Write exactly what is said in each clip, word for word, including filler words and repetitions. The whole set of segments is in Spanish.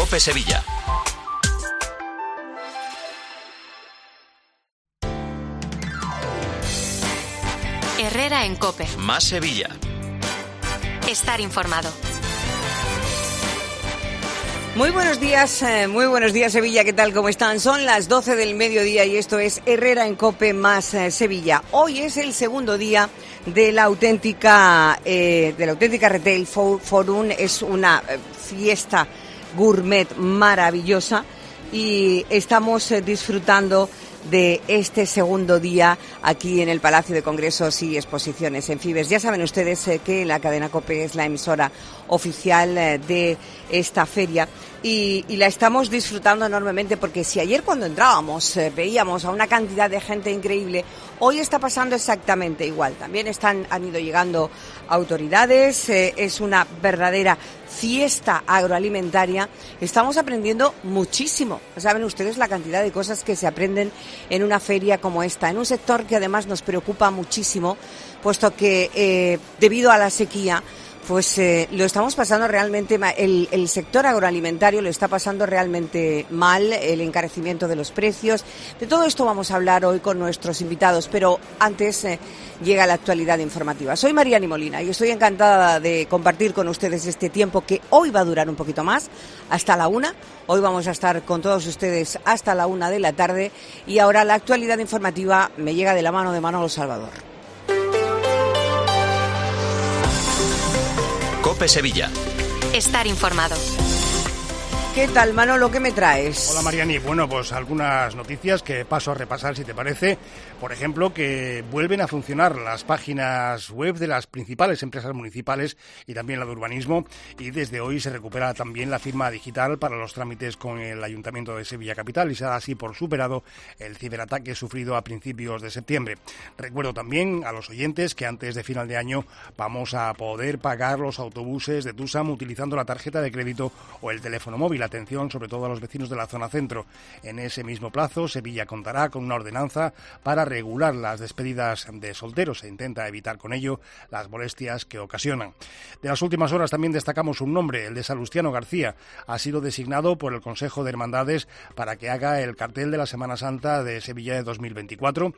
COPE Sevilla. Herrera en COPE. Más Sevilla. Estar informado. Muy buenos días, eh, muy buenos días Sevilla, ¿qué tal? ¿Cómo están? Son las doce del mediodía y esto es Herrera en COPE más eh, Sevilla. Hoy es el segundo día de la auténtica, eh, de la auténtica Retail Forum. Es una eh, fiesta gourmet maravillosa y estamos eh, disfrutando de este segundo día aquí en el Palacio de Congresos y Exposiciones en Fibes. Ya saben ustedes eh, que la cadena COPE es la emisora oficial eh, de esta feria y, y la estamos disfrutando enormemente porque si ayer cuando entrábamos eh, veíamos a una cantidad de gente increíble, hoy está pasando exactamente igual. También están, han ido llegando autoridades, eh, es una verdadera fiesta agroalimentaria. Estamos aprendiendo muchísimo. Saben ustedes la cantidad de cosas que se aprenden en una feria como esta, en un sector que además nos preocupa muchísimo, puesto que eh, debido a la sequía, pues eh, lo estamos pasando realmente mal. El, el sector agroalimentario lo está pasando realmente mal, el encarecimiento de los precios. De todo esto vamos a hablar hoy con nuestros invitados, pero antes eh, llega la actualidad informativa. Soy Mariani Molina y estoy encantada de compartir con ustedes este tiempo que hoy va a durar un poquito más, hasta la una. Hoy vamos a estar con todos ustedes hasta la una de la tarde y ahora la actualidad informativa me llega de la mano de Manolo Salvador. COPE Sevilla. Estar informado. ¿Qué tal, Manolo? ¿Qué me traes? Hola, Mariani. Bueno, pues algunas noticias que paso a repasar, si te parece. Por ejemplo, que vuelven a funcionar las páginas web de las principales empresas municipales y también la de urbanismo. Y desde hoy se recupera también la firma digital para los trámites con el Ayuntamiento de Sevilla Capital y se da así por superado el ciberataque sufrido a principios de septiembre. Recuerdo también a los oyentes que antes de final de año vamos a poder pagar los autobuses de TUSAM utilizando la tarjeta de crédito o el teléfono móvil. Atención sobre todo a los vecinos de la zona centro. En ese mismo plazo, Sevilla contará con una ordenanza para regular las despedidas de solteros. Se intenta evitar con ello las molestias que ocasionan. De las últimas horas también destacamos un nombre, el de Salustiano García. Ha sido designado por el Consejo de Hermandades para que haga el cartel de la Semana Santa de Sevilla de dos mil veinticuatro.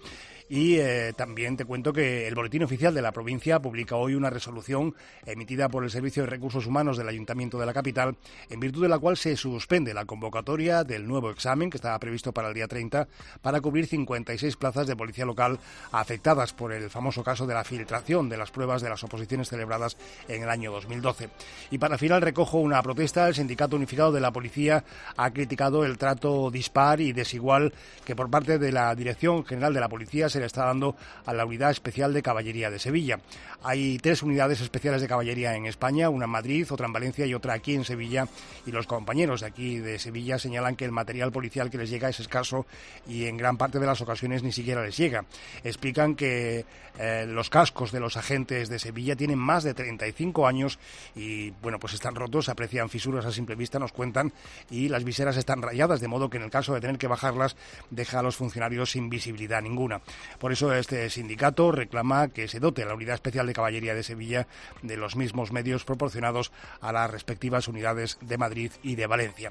Y eh, también te cuento que el Boletín Oficial de la provincia publica hoy una resolución emitida por el Servicio de Recursos Humanos del Ayuntamiento de la capital, en virtud de la cual se suspende la convocatoria del nuevo examen que estaba previsto para el día treinta para cubrir cincuenta y seis plazas de policía local afectadas por el famoso caso de la filtración de las pruebas de las oposiciones celebradas en el año dos mil doce. Y para final recojo una protesta. El Sindicato Unificado de la Policía ha criticado el trato dispar y desigual que por parte de la Dirección General de la Policía se le está dando a la Unidad Especial de Caballería de Sevilla. Hay tres unidades especiales de caballería en España, una en Madrid, otra en Valencia y otra aquí en Sevilla, y los compañeros de aquí de Sevilla señalan que el material policial que les llega es escaso y en gran parte de las ocasiones ni siquiera les llega. Explican que eh, los cascos de los agentes de Sevilla tienen más de treinta y cinco años y, bueno, pues están rotos, se aprecian fisuras a simple vista, nos cuentan, y las viseras están rayadas, de modo que en el caso de tener que bajarlas deja a los funcionarios sin visibilidad ninguna. Por eso este sindicato reclama que se dote a la Unidad Especial de Caballería de Sevilla de los mismos medios proporcionados a las respectivas unidades de Madrid y de Valencia.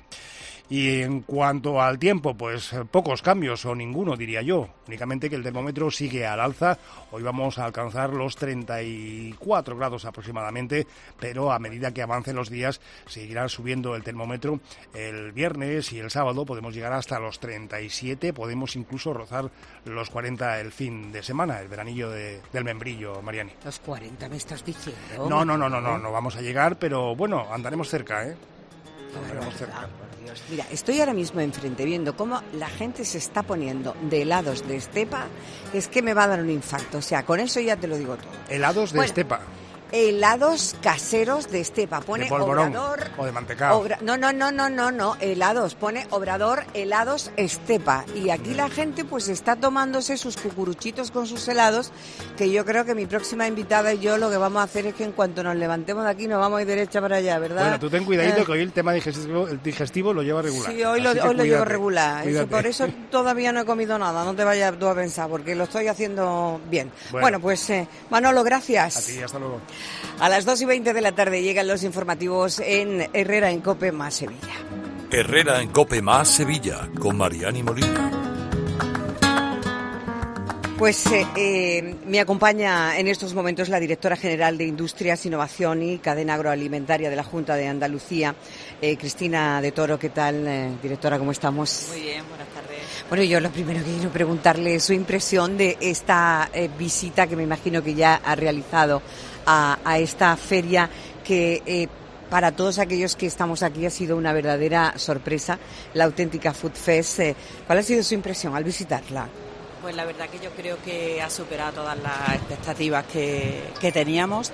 Y en cuanto al tiempo, pues pocos cambios o ninguno, diría yo. Únicamente que el termómetro sigue al alza. Hoy vamos a alcanzar los treinta y cuatro grados aproximadamente, pero a medida que avancen los días seguirá subiendo el termómetro. El viernes y el sábado podemos llegar hasta los treinta y siete, podemos incluso rozar los cuarenta el fin de semana, el veranillo de, del membrillo, Mariani. ¿Los cuarenta me estás diciendo? No, no, no, no, no, no vamos a llegar, pero bueno, andaremos cerca, ¿eh? Andaremos cerca. Mira, estoy ahora mismo enfrente viendo cómo la gente se está poniendo de helados de estepa, es que me va a dar un infarto. O sea, con eso ya te lo digo todo. Helados de bueno, estepa. Helados caseros de estepa. Pone de polvorón, Obrador o de mantecado. Obra, no, no, no, no, no, no, helados. Pone Obrador helados estepa. Y aquí la gente pues está tomándose sus cucuruchitos con sus helados, que yo creo que mi próxima invitada y yo lo que vamos a hacer es que en cuanto nos levantemos de aquí nos vamos a ir derecha para allá, ¿verdad? Bueno, tú ten cuidadito eh. que hoy el tema digestivo, el digestivo lo lleva regular. Sí, hoy, lo, hoy lo llevo regular. Eso, por eso todavía no he comido nada, no te vayas tú a pensar, porque lo estoy haciendo bien. Bueno, bueno pues eh, Manolo, gracias. A ti, hasta luego. A las dos y veinte de la tarde llegan los informativos en Herrera en COPE más Sevilla. Herrera en COPE más Sevilla, con Mariani Molina. Pues eh, eh, me acompaña en estos momentos la directora general de Industrias, Innovación y Cadena Agroalimentaria de la Junta de Andalucía, eh, Cristina de Toro. ¿Qué tal, eh, directora? ¿Cómo estamos? Muy bien, buenas tardes. Bueno, yo lo primero que quiero preguntarle es su impresión de esta eh, visita que me imagino que ya ha realizado a, a esta feria que... Eh, Para todos aquellos que estamos aquí ha sido una verdadera sorpresa, la auténtica Food Fest. ¿Cuál ha sido su impresión al visitarla? Pues la verdad que yo creo que ha superado todas las expectativas que, que teníamos,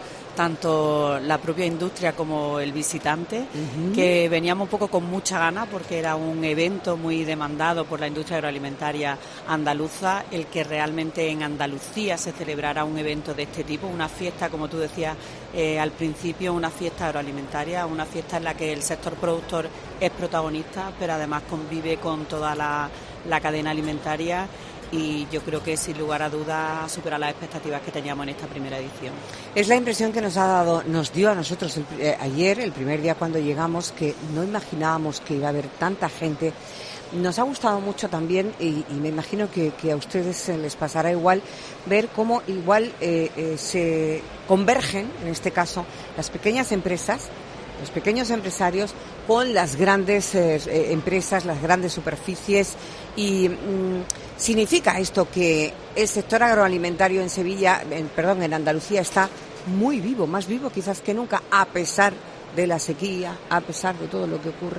tanto la propia industria como el visitante, uh-huh. que veníamos un poco con mucha gana porque era un evento muy demandado por la industria agroalimentaria andaluza, el que realmente en Andalucía se celebrara un evento de este tipo, una fiesta, como tú decías eh, al principio, una fiesta agroalimentaria, una fiesta en la que el sector productor es protagonista, pero además convive con toda la, la cadena alimentaria. Y yo creo que sin lugar a dudas supera las expectativas que teníamos en esta primera edición. Es la impresión que nos ha dado, nos dio a nosotros el, eh, ayer, el primer día cuando llegamos, que no imaginábamos que iba a haber tanta gente. Nos ha gustado mucho también, y, y me imagino que, que a ustedes les pasará igual, ver cómo igual eh, eh, se convergen, en este caso, las pequeñas empresas, los pequeños empresarios con las grandes eh, empresas, las grandes superficies. Y mmm, significa esto que el sector agroalimentario en Sevilla, en, perdón, en Andalucía está muy vivo, más vivo quizás que nunca, a pesar de la sequía, a pesar de todo lo que ocurre.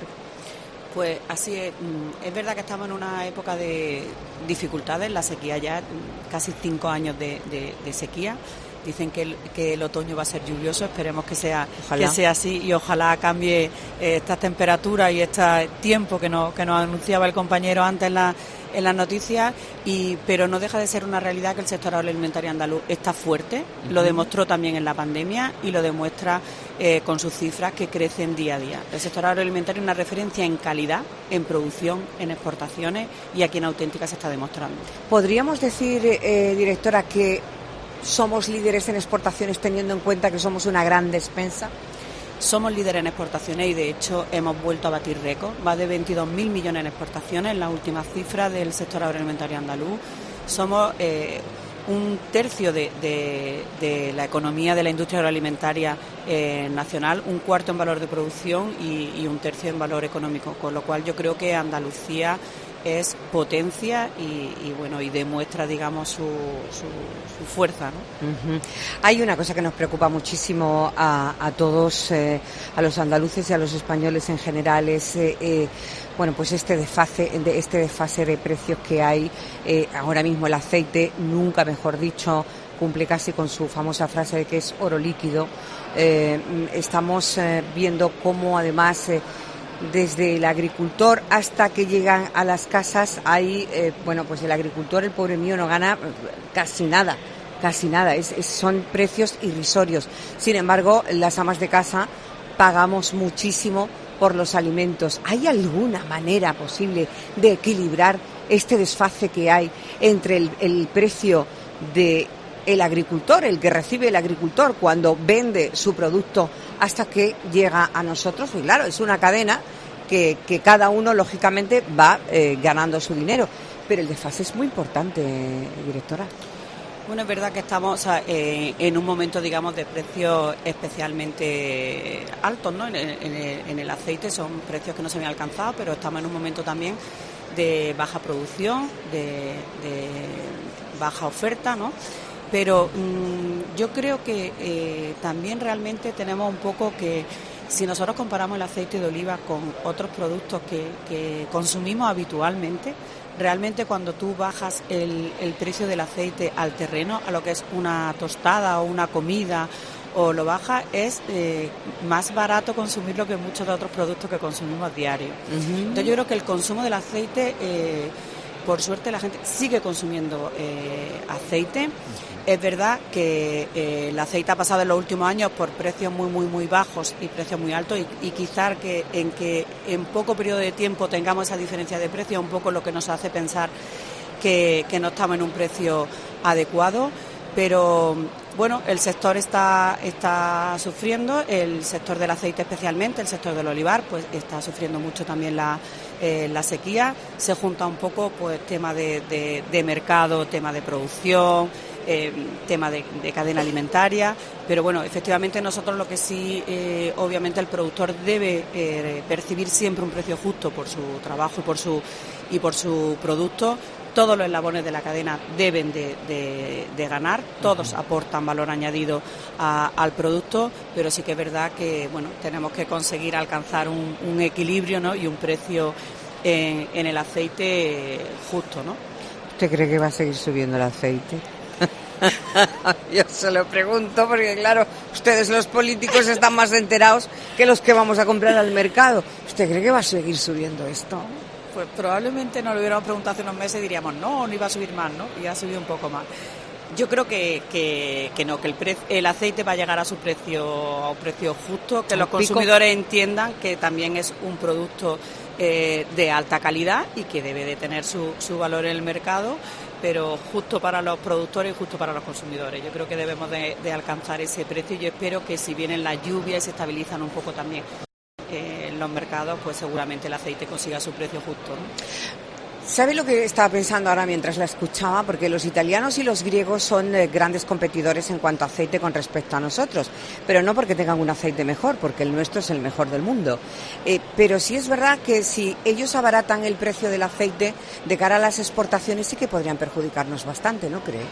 Pues así es. Es verdad que estamos en una época de dificultades, la sequía ya, casi cinco años de, de, de sequía. Dicen que el, que el otoño va a ser lluvioso, esperemos que sea que sea así y ojalá cambie eh, estas temperaturas y este tiempo que nos, que nos anunciaba el compañero antes en, la, en las noticias, y, pero no deja de ser una realidad que el sector agroalimentario andaluz está fuerte, uh-huh. lo demostró también en la pandemia y lo demuestra eh, con sus cifras que crecen día a día. El sector agroalimentario es una referencia en calidad, en producción, en exportaciones, y aquí en Auténtica se está demostrando. ¿Podríamos decir, eh, directora, que somos líderes en exportaciones teniendo en cuenta que somos una gran despensa? Somos líderes en exportaciones y de hecho hemos vuelto a batir récord, más de veintidós mil millones en exportaciones en las últimas cifras del sector agroalimentario andaluz. Somos eh, un tercio de, de, de la economía de la industria agroalimentaria eh, nacional, un cuarto en valor de producción y, y un tercio en valor económico, con lo cual yo creo que Andalucía es potencia y, y bueno y demuestra, digamos, su, su, su fuerza, ¿no? Uh-huh. Hay una cosa que nos preocupa muchísimo a, a todos, eh, a los andaluces y a los españoles en general, es eh, eh, bueno pues este desfase, de, este desfase de precios que hay. Eh, ahora mismo el aceite, nunca mejor dicho, cumple casi con su famosa frase de que es oro líquido. Eh, estamos eh, viendo cómo además eh, desde el agricultor hasta que llegan a las casas hay, eh, bueno, pues el agricultor, el pobre mío, no gana casi nada, casi nada, es, es, son precios irrisorios. Sin embargo, las amas de casa pagamos muchísimo por los alimentos. ¿Hay alguna manera posible de equilibrar este desfase que hay entre el, el precio de el agricultor, el que recibe el agricultor cuando vende su producto hasta que llega a nosotros? Y claro, es una cadena que, que cada uno lógicamente va eh, ganando su dinero, pero el desfase es muy importante, directora. Bueno, es verdad que estamos, o sea, eh, en un momento, digamos, de precios especialmente altos, ¿no? En, en, en el aceite son precios que no se habían alcanzado, pero estamos en un momento también de baja producción, de, de baja oferta, ¿no? Pero mmm, yo creo que eh, también realmente tenemos un poco que, si nosotros comparamos el aceite de oliva con otros productos que, que consumimos habitualmente, realmente cuando tú bajas el, el precio del aceite al terreno, a lo que es una tostada o una comida, o lo bajas, es eh, más barato consumirlo que muchos de otros productos que consumimos diario. Uh-huh. Entonces yo creo que el consumo del aceite, eh, por suerte la gente sigue consumiendo eh, aceite. Es verdad que eh, el aceite ha pasado en los últimos años por precios muy, muy, muy bajos y precios muy altos, y, y quizás que en que en poco periodo de tiempo tengamos esa diferencia de precio, un poco lo que nos hace pensar que, que no estamos en un precio adecuado, pero Bueno, el sector está, está sufriendo, el sector del aceite especialmente, el sector del olivar, pues está sufriendo mucho también la, eh, la sequía. Se junta un poco pues tema de, de, de mercado, tema de producción, eh, tema de, de cadena alimentaria, pero bueno, efectivamente nosotros lo que sí, eh, obviamente el productor debe eh, percibir siempre un precio justo por su trabajo y por su, y por su producto. Todos los eslabones de la cadena deben de, de, de ganar, todos aportan valor añadido a, al producto, pero sí que es verdad que bueno, tenemos que conseguir alcanzar un, un equilibrio, ¿no? Y un precio en, en el aceite justo, ¿no? ¿Usted cree que va a seguir subiendo el aceite? Yo se lo pregunto porque, claro, ustedes los políticos están más enterados que los que vamos a comprar al mercado. ¿Usted cree que va a seguir subiendo esto? Pues probablemente nos lo hubiéramos preguntado hace unos meses y diríamos, no, no iba a subir más, ¿no? Y ha subido un poco más. Yo creo que, que, que no, que el, pre- el aceite va a llegar a su precio, a un precio justo, que los consumidores entiendan que también es un producto eh, de alta calidad y que debe de tener su, su valor en el mercado, pero justo para los productores y justo para los consumidores. Yo creo que debemos de, de alcanzar ese precio y yo espero que si vienen las lluvias y se estabilizan un poco también eh, en los mercados, pues seguramente el aceite consiga su precio justo, ¿no? ¿Sabe lo que estaba pensando ahora mientras la escuchaba? Porque los italianos y los griegos son eh, grandes competidores en cuanto a aceite con respecto a nosotros, pero no porque tengan un aceite mejor, porque el nuestro es el mejor del mundo. Eh, pero sí es verdad que si ellos abaratan el precio del aceite de cara a las exportaciones sí que podrían perjudicarnos bastante, ¿no cree?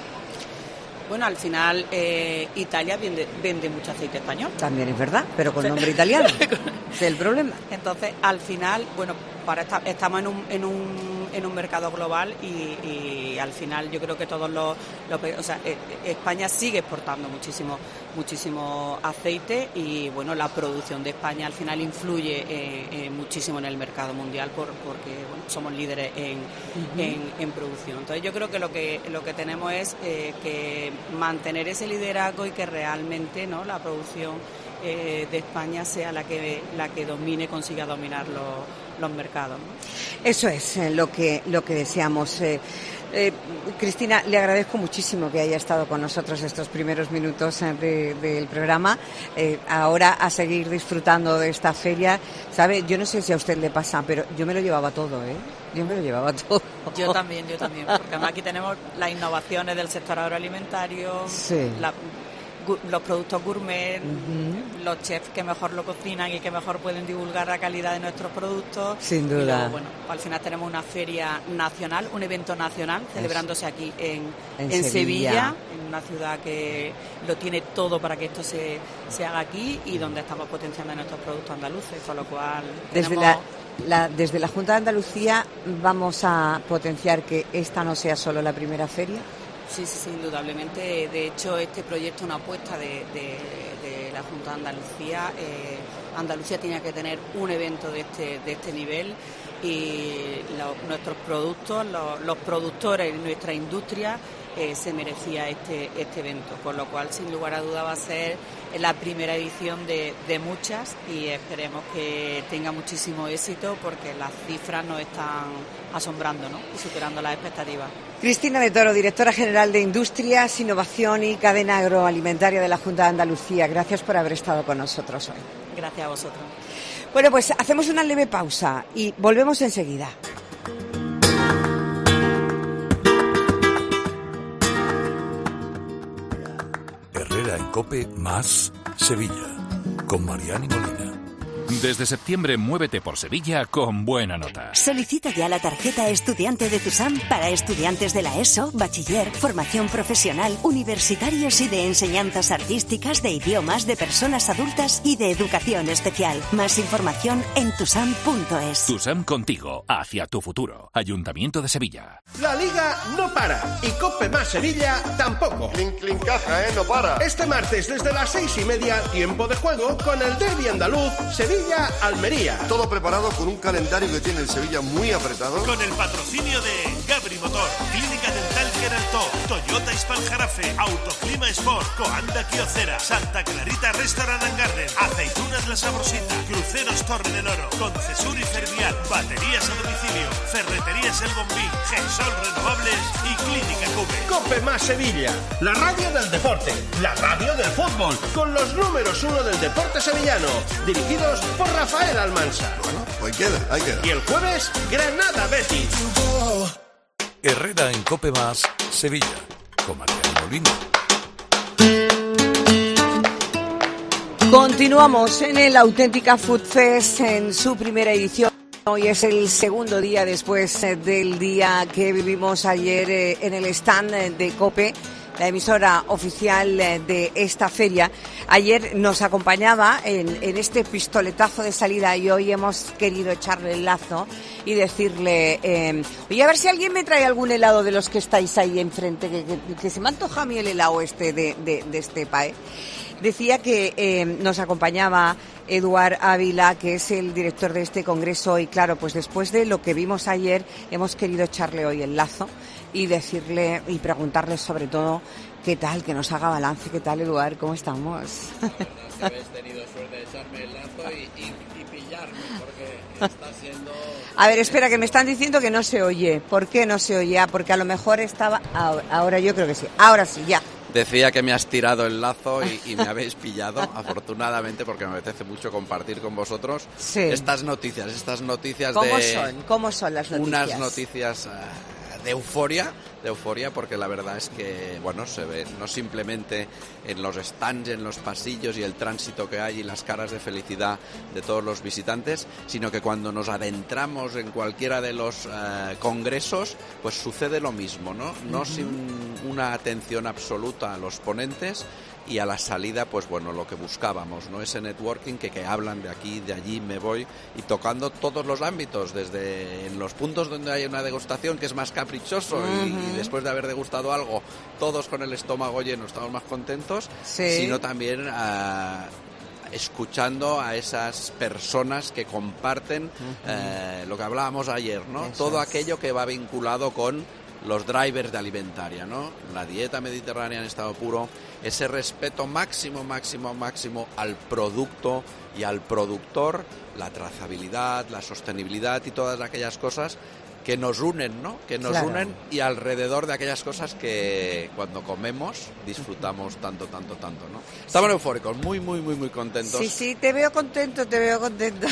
Bueno, al final eh, Italia vende, vende mucho aceite español. También es verdad, pero con nombre italiano. Ese es el problema. Entonces, al final, bueno, para esta, estamos en un, en un en un mercado global y, y al final yo creo que todos los, los o sea, eh, España sigue exportando muchísimo muchísimo aceite y bueno, la producción de España al final influye eh, eh, muchísimo en el mercado mundial por, porque bueno, somos líderes en, uh-huh. en, en producción. Entonces yo creo que lo que lo que tenemos es eh, que mantener ese liderazgo y que realmente, ¿no?, la producción eh, de España sea la que la que domine, consiga dominar los, los mercados, ¿no? Eso es eh, lo que lo que deseamos. Eh, eh, Cristina, le agradezco muchísimo que haya estado con nosotros estos primeros minutos eh, de, del programa. Eh, ahora a seguir disfrutando de esta feria. ¿Sabe? Yo no sé si a usted le pasa, pero yo me lo llevaba todo, ¿eh? Yo me lo llevaba todo. Yo también, yo también, porque además aquí tenemos las innovaciones del sector agroalimentario, sí. la, gu, los productos gourmet, uh-huh. los chefs que mejor lo cocinan y que mejor pueden divulgar la calidad de nuestros productos. Sin duda. Y luego, bueno, al final tenemos una feria nacional, un evento nacional, celebrándose aquí en, en, en Sevilla. Sevilla, en una ciudad que lo tiene todo para que esto se, se haga aquí y donde estamos potenciando nuestros productos andaluces, con lo cual Desde tenemos... la... La, desde la Junta de Andalucía vamos a potenciar que esta no sea solo la primera feria. Sí, sí, sí, indudablemente. De hecho, este proyecto es una apuesta de, de, de la Junta de Andalucía. Eh, Andalucía tenía que tener un evento de este, de este nivel y lo, nuestros productos, lo, los productores y nuestra industria eh, se merecía este, este evento, por lo cual sin lugar a duda va a ser la primera edición de, de muchas y esperemos que tenga muchísimo éxito porque las cifras nos están asombrando, ¿no?, y superando las expectativas. Cristina de Toro, directora general de Industrias, Innovación y Cadena Agroalimentaria de la Junta de Andalucía. Gracias por haber estado con nosotros hoy. Gracias a vosotros. Bueno, pues hacemos una leve pausa y volvemos enseguida. Herrera en COPE más Sevilla, con Mariani Molina. Desde septiembre, muévete por Sevilla con buena nota. Solicita ya la tarjeta estudiante de TUSAM para estudiantes de la ESO, bachiller, formación profesional, universitarios y de enseñanzas artísticas, de idiomas, de personas adultas y de educación especial. Más información en tusam punto es. TUSAM contigo, hacia tu futuro. Ayuntamiento de Sevilla. La Liga no para y COPE más Sevilla tampoco. Clink, clink, caja, ¿eh? No para. Este martes desde las seis y media, tiempo de juego con el derbi andaluz Sevilla Sevilla, Almería. Todo preparado con un calendario que tiene el Sevilla muy apretado. Con el patrocinio de Gabri Motor, Clínica Dental Queraltó, Toyota Hispal-Jarafe, Autoclima Sport, Coanda Quiocera, Santa Clarita Restaurant and Garden, Aceitunas La Sabrosita, Cruceros Torre del Oro, Concesur y Fervial, Baterías a domicilio, Ferreterías El Bombín, Gensol Renovables y Clínica Cube. Cope más Sevilla, la radio del deporte, la radio del fútbol, con los números uno del deporte sevillano, dirigidos por Rafael Almansa. Bueno, pues queda, ahí queda. Y el jueves, Granada Betis. Herrera en Cope más Sevilla, con Mariano Molina. Continuamos en el Auténtica Food Fest en su primera edición. Hoy es el segundo día después del día que vivimos ayer en el stand de COPE, la emisora oficial de esta feria. Ayer nos acompañaba en, en este pistoletazo de salida y hoy hemos querido echarle el lazo y decirle, eh, oye, a ver si alguien me trae algún helado de los que estáis ahí enfrente, que, que, que se me antoja a mí el helado este de, de, de este pae. Decía que eh, nos acompañaba Eduard Ávila, que es el director de este congreso, y claro, pues después de lo que vimos ayer, hemos querido echarle hoy el lazo y decirle y preguntarle sobre todo qué tal, que nos haga balance. ¿Qué tal, Eduard? ¿Cómo estamos? Que habéis tenido suerte de echarme el lazo y, y, y pillarme, porque está siendo... A ver, espera, que me están diciendo que no se oye. ¿Por qué no se oye? Porque a lo mejor estaba... Ahora, ahora yo creo que sí. Ahora sí, ya. Decía que me has tirado el lazo y, y me habéis pillado, afortunadamente, porque me apetece mucho compartir con vosotros sí. estas noticias, estas noticias ¿Cómo de... son? ¿Cómo son las noticias? Unas noticias uh, de euforia, de euforia, porque la verdad es que, bueno, se ve no simplemente en los stands, en los pasillos y el tránsito que hay y las caras de felicidad de todos los visitantes, sino que cuando nos adentramos en cualquiera de los uh, congresos, pues sucede lo mismo, ¿no? No uh-huh. sin una atención absoluta a los ponentes y a la salida, pues bueno, lo que buscábamos, ¿no? Ese networking que, que hablan de aquí, de allí, me voy, y tocando todos los ámbitos, desde en los puntos donde hay una degustación que es más caprichoso uh-huh. y, y después de haber degustado algo, todos con el estómago lleno estamos más contentos, sí. sino también a... escuchando a esas personas que comparten uh-huh. eh, lo que hablábamos ayer, ¿no? Eso Todo es. aquello que va vinculado con los drivers de alimentaria, ¿no? La dieta mediterránea en estado puro, ese respeto máximo, máximo, máximo al producto y al productor, la trazabilidad, la sostenibilidad y todas aquellas cosas que nos unen, ¿no? Que nos claro. unen y alrededor de aquellas cosas que cuando comemos disfrutamos tanto, tanto, tanto, ¿no? Estamos sí. eufóricos, muy, muy, muy, muy contentos. Sí, sí, te veo contento, te veo contento.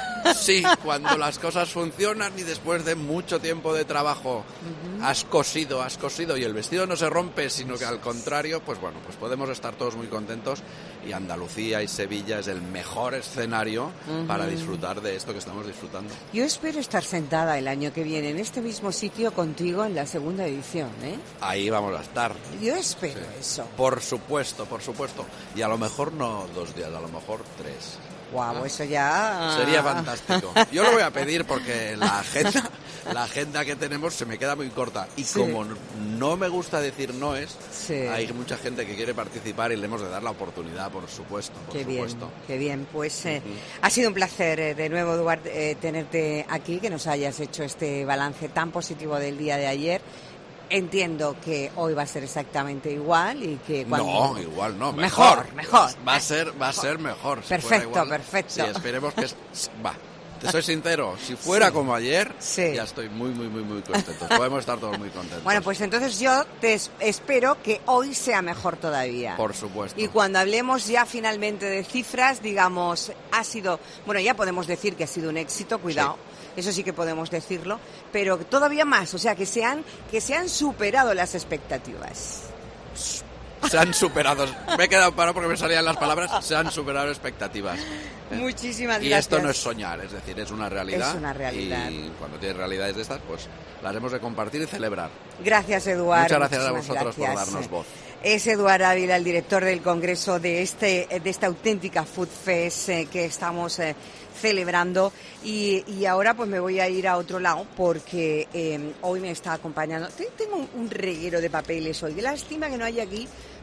Sí, cuando las cosas funcionan y después de mucho tiempo de trabajo uh-huh. has cosido, has cosido y el vestido no se rompe, sino que al contrario, pues bueno, pues podemos estar todos muy contentos y Andalucía y Sevilla es el mejor escenario uh-huh. para disfrutar de esto que estamos disfrutando. Yo espero estar sentada el año que viene en este mismo sitio contigo en la segunda edición, ¿eh? Ahí vamos a estar. Yo espero sí. eso. Por supuesto, por supuesto. Y a lo mejor no dos días, a lo mejor tres. Guau, wow, eso ya... Sería fantástico. Yo lo voy a pedir porque la agenda, la agenda que tenemos se me queda muy corta. Y sí. como no me gusta decir no es, sí. hay mucha gente que quiere participar y le hemos de dar la oportunidad, por supuesto. Por qué supuesto. bien, qué bien. Pues eh, uh-huh. ha sido un placer eh, de nuevo, Eduard, eh, tenerte aquí, que nos hayas hecho este balance tan positivo del día de ayer. Entiendo que hoy va a ser exactamente igual y que cuando... No, igual no, mejor. Mejor, mejor. Va a ser, va a ser mejor. Si perfecto, perfecto. Sí, esperemos que... Va, te soy sincero, si fuera sí. como ayer, sí. ya estoy muy, muy, muy, muy contento. Podemos estar todos muy contentos. Bueno, pues entonces yo te es- espero que hoy sea mejor todavía. Por supuesto. Y cuando hablemos ya finalmente de cifras, digamos, ha sido... Bueno, ya podemos decir que ha sido un éxito, cuidado. Sí. Eso sí que podemos decirlo, pero todavía más, o sea, que se han, que se han superado las expectativas. Se han superado, me he quedado parado porque me salían las palabras, se han superado expectativas. Muchísimas y gracias. Y esto no es soñar, es decir, es una realidad. Es una realidad. Y cuando tienes realidades de estas, pues las hemos de compartir y celebrar. Gracias, Eduard. Muchas gracias a vosotros gracias. por darnos voz. Es Eduard Ávila, el director del Congreso de este de esta auténtica Food Fest eh, que estamos eh, celebrando. Y, y ahora pues me voy a ir a otro lado porque eh, hoy me está acompañando. Tengo un, un reguero de papeles hoy. Qué lástima que no haya aquí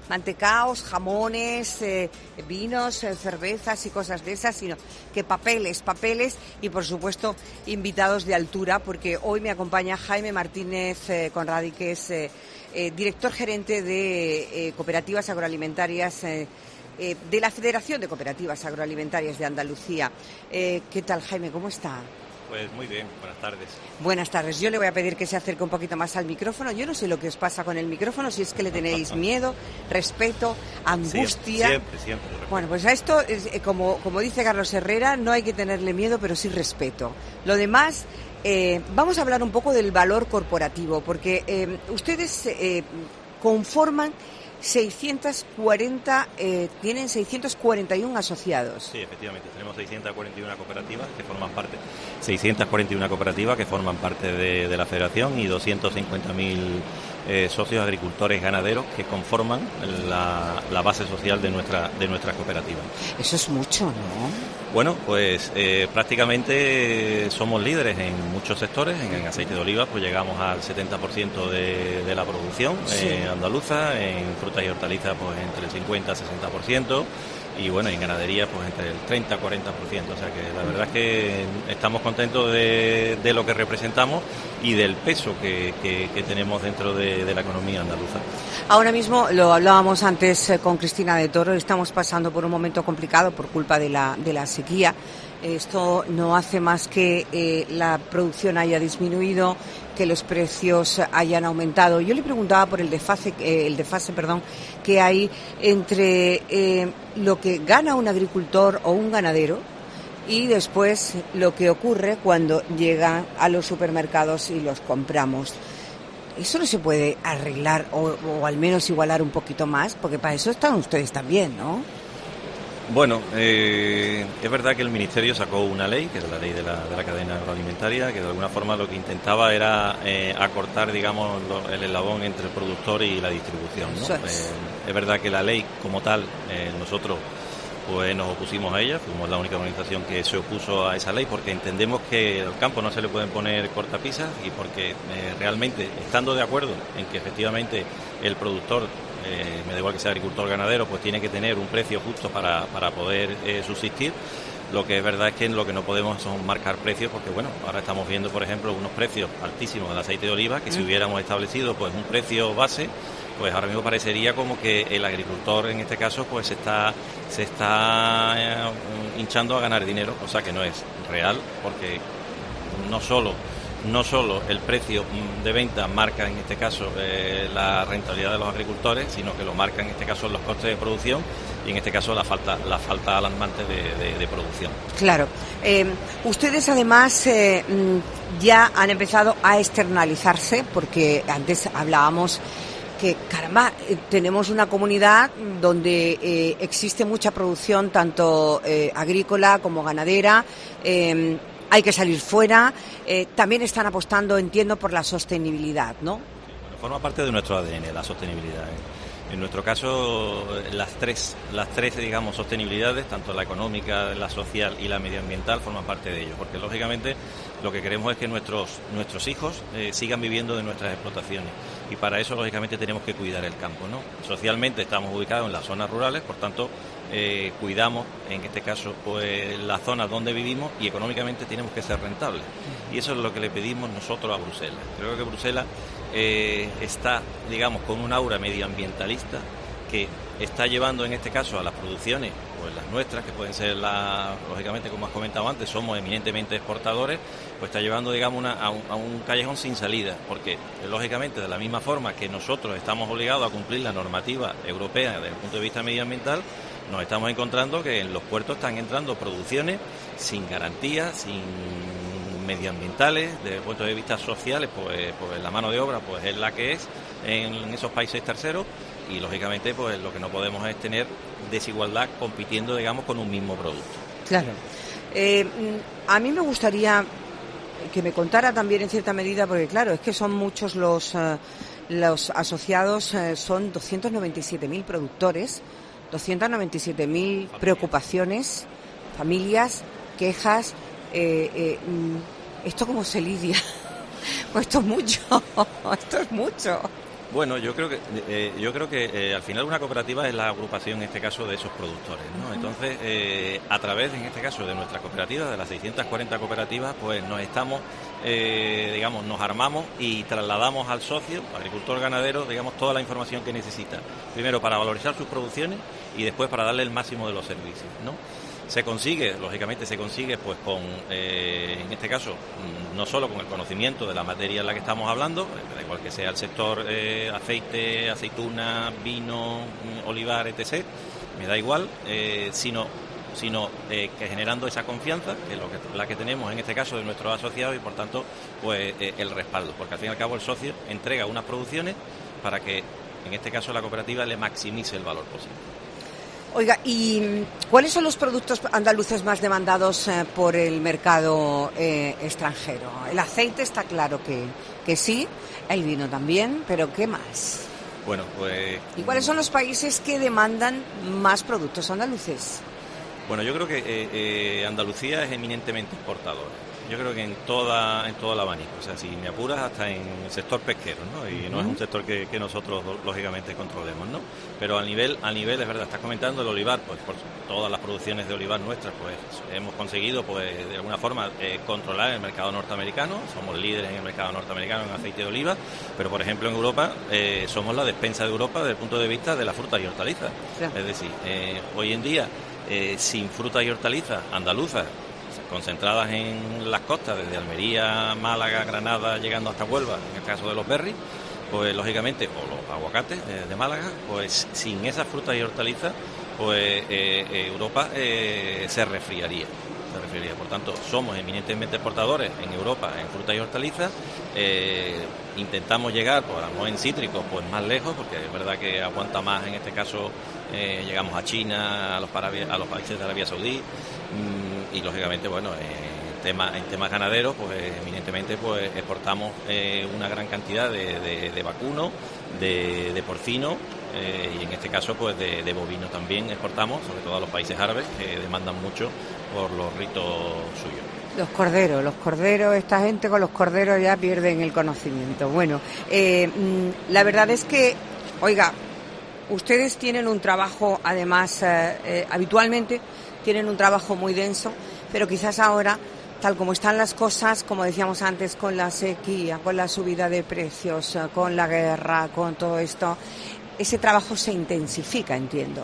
mantecaos, jamones, eh, vinos, eh, cervezas y cosas de esas, sino que papeles, papeles y por supuesto invitados de altura, porque hoy me acompaña Jaime Martínez eh, Conradi, que es eh, eh, director gerente de eh, cooperativas agroalimentarias eh, eh, de la Federación de Cooperativas Agroalimentarias de Andalucía. Eh, ¿Qué tal, Jaime? ¿Cómo está? Pues muy bien, buenas tardes. Buenas tardes. Yo le voy a pedir que se acerque un poquito más al micrófono. Yo no sé lo que os pasa con el micrófono, si es que le tenéis miedo, respeto, angustia. Siempre, siempre. siempre bueno, pues a esto, como, como dice Carlos Herrera, no hay que tenerle miedo, pero sí respeto. Lo demás, eh, vamos a hablar un poco del valor corporativo, porque eh, ustedes eh, conforman seiscientos cuarenta, eh, tienen seiscientos cuarenta y uno asociados. Sí, efectivamente, tenemos seiscientos cuarenta y una cooperativas que forman parte, seiscientos cuarenta y una cooperativas que forman parte de, de la federación y doscientos cincuenta mil eh, socios agricultores ganaderos que conforman la, la base social de nuestra de nuestras cooperativas. Eso es mucho, ¿no? Bueno, pues eh, prácticamente somos líderes en muchos sectores. En, en aceite de oliva pues llegamos al setenta por ciento de, de la producción sí. eh, andaluza, en frutas y hortalizas pues entre el cincuenta y sesenta por ciento y bueno, en ganadería pues entre el treinta y cuarenta por ciento. O sea que la verdad es que estamos contentos de, de lo que representamos y del peso que, que, que tenemos dentro de, de la economía andaluza. Ahora mismo, lo hablábamos antes con Cristina de Toro, estamos pasando por un momento complicado por culpa de la, de la sequía. Esto no hace más que eh, la producción haya disminuido, que los precios hayan aumentado. Yo le preguntaba por el desfase, eh, el desfase, perdón, que hay entre eh, lo que gana un agricultor o un ganadero y después lo que ocurre cuando llega a los supermercados y los compramos. Eso no se puede arreglar o, o al menos igualar un poquito más, porque para eso están ustedes también, ¿no? Bueno, eh, es verdad que el Ministerio sacó una ley, que es la ley de la, de la cadena agroalimentaria, que de alguna forma lo que intentaba era eh, acortar, digamos, lo, el eslabón entre el productor y la distribución, ¿no? Eh, es verdad que la ley como tal, eh, nosotros pues nos opusimos a ella, fuimos la única organización que se opuso a esa ley porque entendemos que al campo no se le pueden poner cortapisas y porque eh, realmente, estando de acuerdo en que efectivamente el productor, eh, me da igual que sea agricultor o ganadero, pues tiene que tener un precio justo para, para poder eh, subsistir. Lo que es verdad es que lo que no podemos son marcar precios porque, bueno, ahora estamos viendo, por ejemplo, unos precios altísimos del aceite de oliva que si hubiéramos establecido pues un precio base, pues ahora mismo parecería como que el agricultor en este caso pues se está se está eh, hinchando a ganar dinero, cosa que no es real porque no solo no solo el precio de venta marca en este caso eh, la rentabilidad de los agricultores, sino que lo marca en este caso los costes de producción y en este caso la falta la falta alarmante de, de, de producción. Claro. Eh, ustedes además eh, ya han empezado a externalizarse porque antes hablábamos que, caramba, eh, tenemos una comunidad donde eh, existe mucha producción, tanto eh, agrícola como ganadera, eh, hay que salir fuera, eh, también están apostando, entiendo, por la sostenibilidad, ¿no? Bueno, forma parte de nuestro A D N, la sostenibilidad, ¿eh? En nuestro caso, las tres, las tres, digamos, sostenibilidades, tanto la económica, la social y la medioambiental, forman parte de ello, porque lógicamente lo que queremos es que nuestros nuestros hijos eh, sigan viviendo de nuestras explotaciones y para eso lógicamente tenemos que cuidar el campo, ¿no? Socialmente estamos ubicados en las zonas rurales, por tanto eh, cuidamos en este caso pues las zonas donde vivimos y económicamente tenemos que ser rentables y eso es lo que le pedimos nosotros a Bruselas. Creo que Bruselas eh, está, digamos, con un aura medioambientalista que está llevando en este caso a las producciones, pues las nuestras, que pueden ser, la, lógicamente, como has comentado antes, somos eminentemente exportadores, pues está llevando, digamos, una, a, un, a un callejón sin salida, porque, lógicamente, de la misma forma que nosotros estamos obligados a cumplir la normativa europea desde el punto de vista medioambiental, nos estamos encontrando que en los puertos están entrando producciones sin garantías, sin medioambientales, desde el punto de vista sociales, pues, pues la mano de obra pues es la que es en, en esos países terceros y lógicamente pues lo que no podemos es tener desigualdad compitiendo, digamos, con un mismo producto. Claro. Eh, a mí me gustaría que me contara también en cierta medida, porque claro, es que son muchos los, uh, los asociados, uh, son doscientos noventa y siete mil productores, doscientos noventa y siete mil preocupaciones, familias, quejas. Eh, eh, ¿Esto cómo se lidia? Pues esto es mucho, esto es mucho. Bueno, yo creo que eh, yo creo que eh, al final una cooperativa es la agrupación, en este caso, de esos productores, ¿no? Entonces, eh, a través, en este caso, de nuestra cooperativa, de las seiscientas cuarenta cooperativas, pues nos estamos, eh, digamos, nos armamos y trasladamos al socio, agricultor ganadero, digamos, toda la información que necesita. Primero, para valorizar sus producciones y después para darle el máximo de los servicios, ¿no? Se consigue, lógicamente se consigue pues con, eh, en este caso, no solo con el conocimiento de la materia en la que estamos hablando, da igual que sea el sector eh, aceite, aceituna, vino, olivar, etcétera, me da igual, eh, sino, sino eh, que generando esa confianza, que es lo que, la que tenemos en este caso de nuestros asociados y por tanto pues eh, el respaldo, porque al fin y al cabo el socio entrega unas producciones para que en este caso la cooperativa le maximice el valor posible. Oiga, ¿y cuáles son los productos andaluces más demandados eh, por el mercado eh, extranjero? El aceite está claro que, que sí, el vino también, pero ¿qué más? Bueno, pues... ¿Y cuáles son los países que demandan más productos andaluces? Bueno, yo creo que eh, eh, Andalucía es eminentemente exportadora. Yo creo que en toda en todo el abanico, o sea, si me apuras hasta en el sector pesquero, ¿no? Y no uh-huh. es un sector que, que nosotros lógicamente controlemos, ¿no? Pero a nivel a nivel es verdad, estás comentando el olivar, pues por todas las producciones de olivar nuestras, pues hemos conseguido, pues de alguna forma eh, controlar el mercado norteamericano. Somos líderes en el mercado norteamericano en aceite de oliva, pero por ejemplo en Europa eh, somos la despensa de Europa desde el punto de vista de las frutas y hortalizas. Sí. Es decir, eh, hoy en día eh, sin frutas y hortalizas andaluzas concentradas en las costas, desde Almería, Málaga, Granada, llegando hasta Huelva, en el caso de los berries, pues lógicamente, o los aguacates de, de Málaga, pues sin esas frutas y hortalizas, pues eh, Europa eh, se resfriaría. Se resfriaría. Por tanto, somos eminentemente exportadores en Europa en frutas y hortalizas. Eh, intentamos llegar, pues a lo mejor en cítricos, pues más lejos, porque es verdad que aguanta más en este caso. Eh, llegamos a China, a los, parabia, a los países de Arabia Saudí mmm, y lógicamente, bueno, eh, tema, en temas ganaderos, pues eminentemente pues exportamos eh, una gran cantidad de, de, de vacuno, de, de porcino eh, y en este caso pues de, de bovino también exportamos, sobre todo a los países árabes que demandan mucho por los ritos suyos. Los corderos, los corderos, esta gente con los corderos ya pierden el conocimiento. Bueno, eh, la verdad es que, oiga, ustedes tienen un trabajo, además, eh, eh, habitualmente tienen un trabajo muy denso, pero quizás ahora, tal como están las cosas, como decíamos antes, con la sequía, con la subida de precios, eh, con la guerra, con todo esto, ese trabajo se intensifica, entiendo.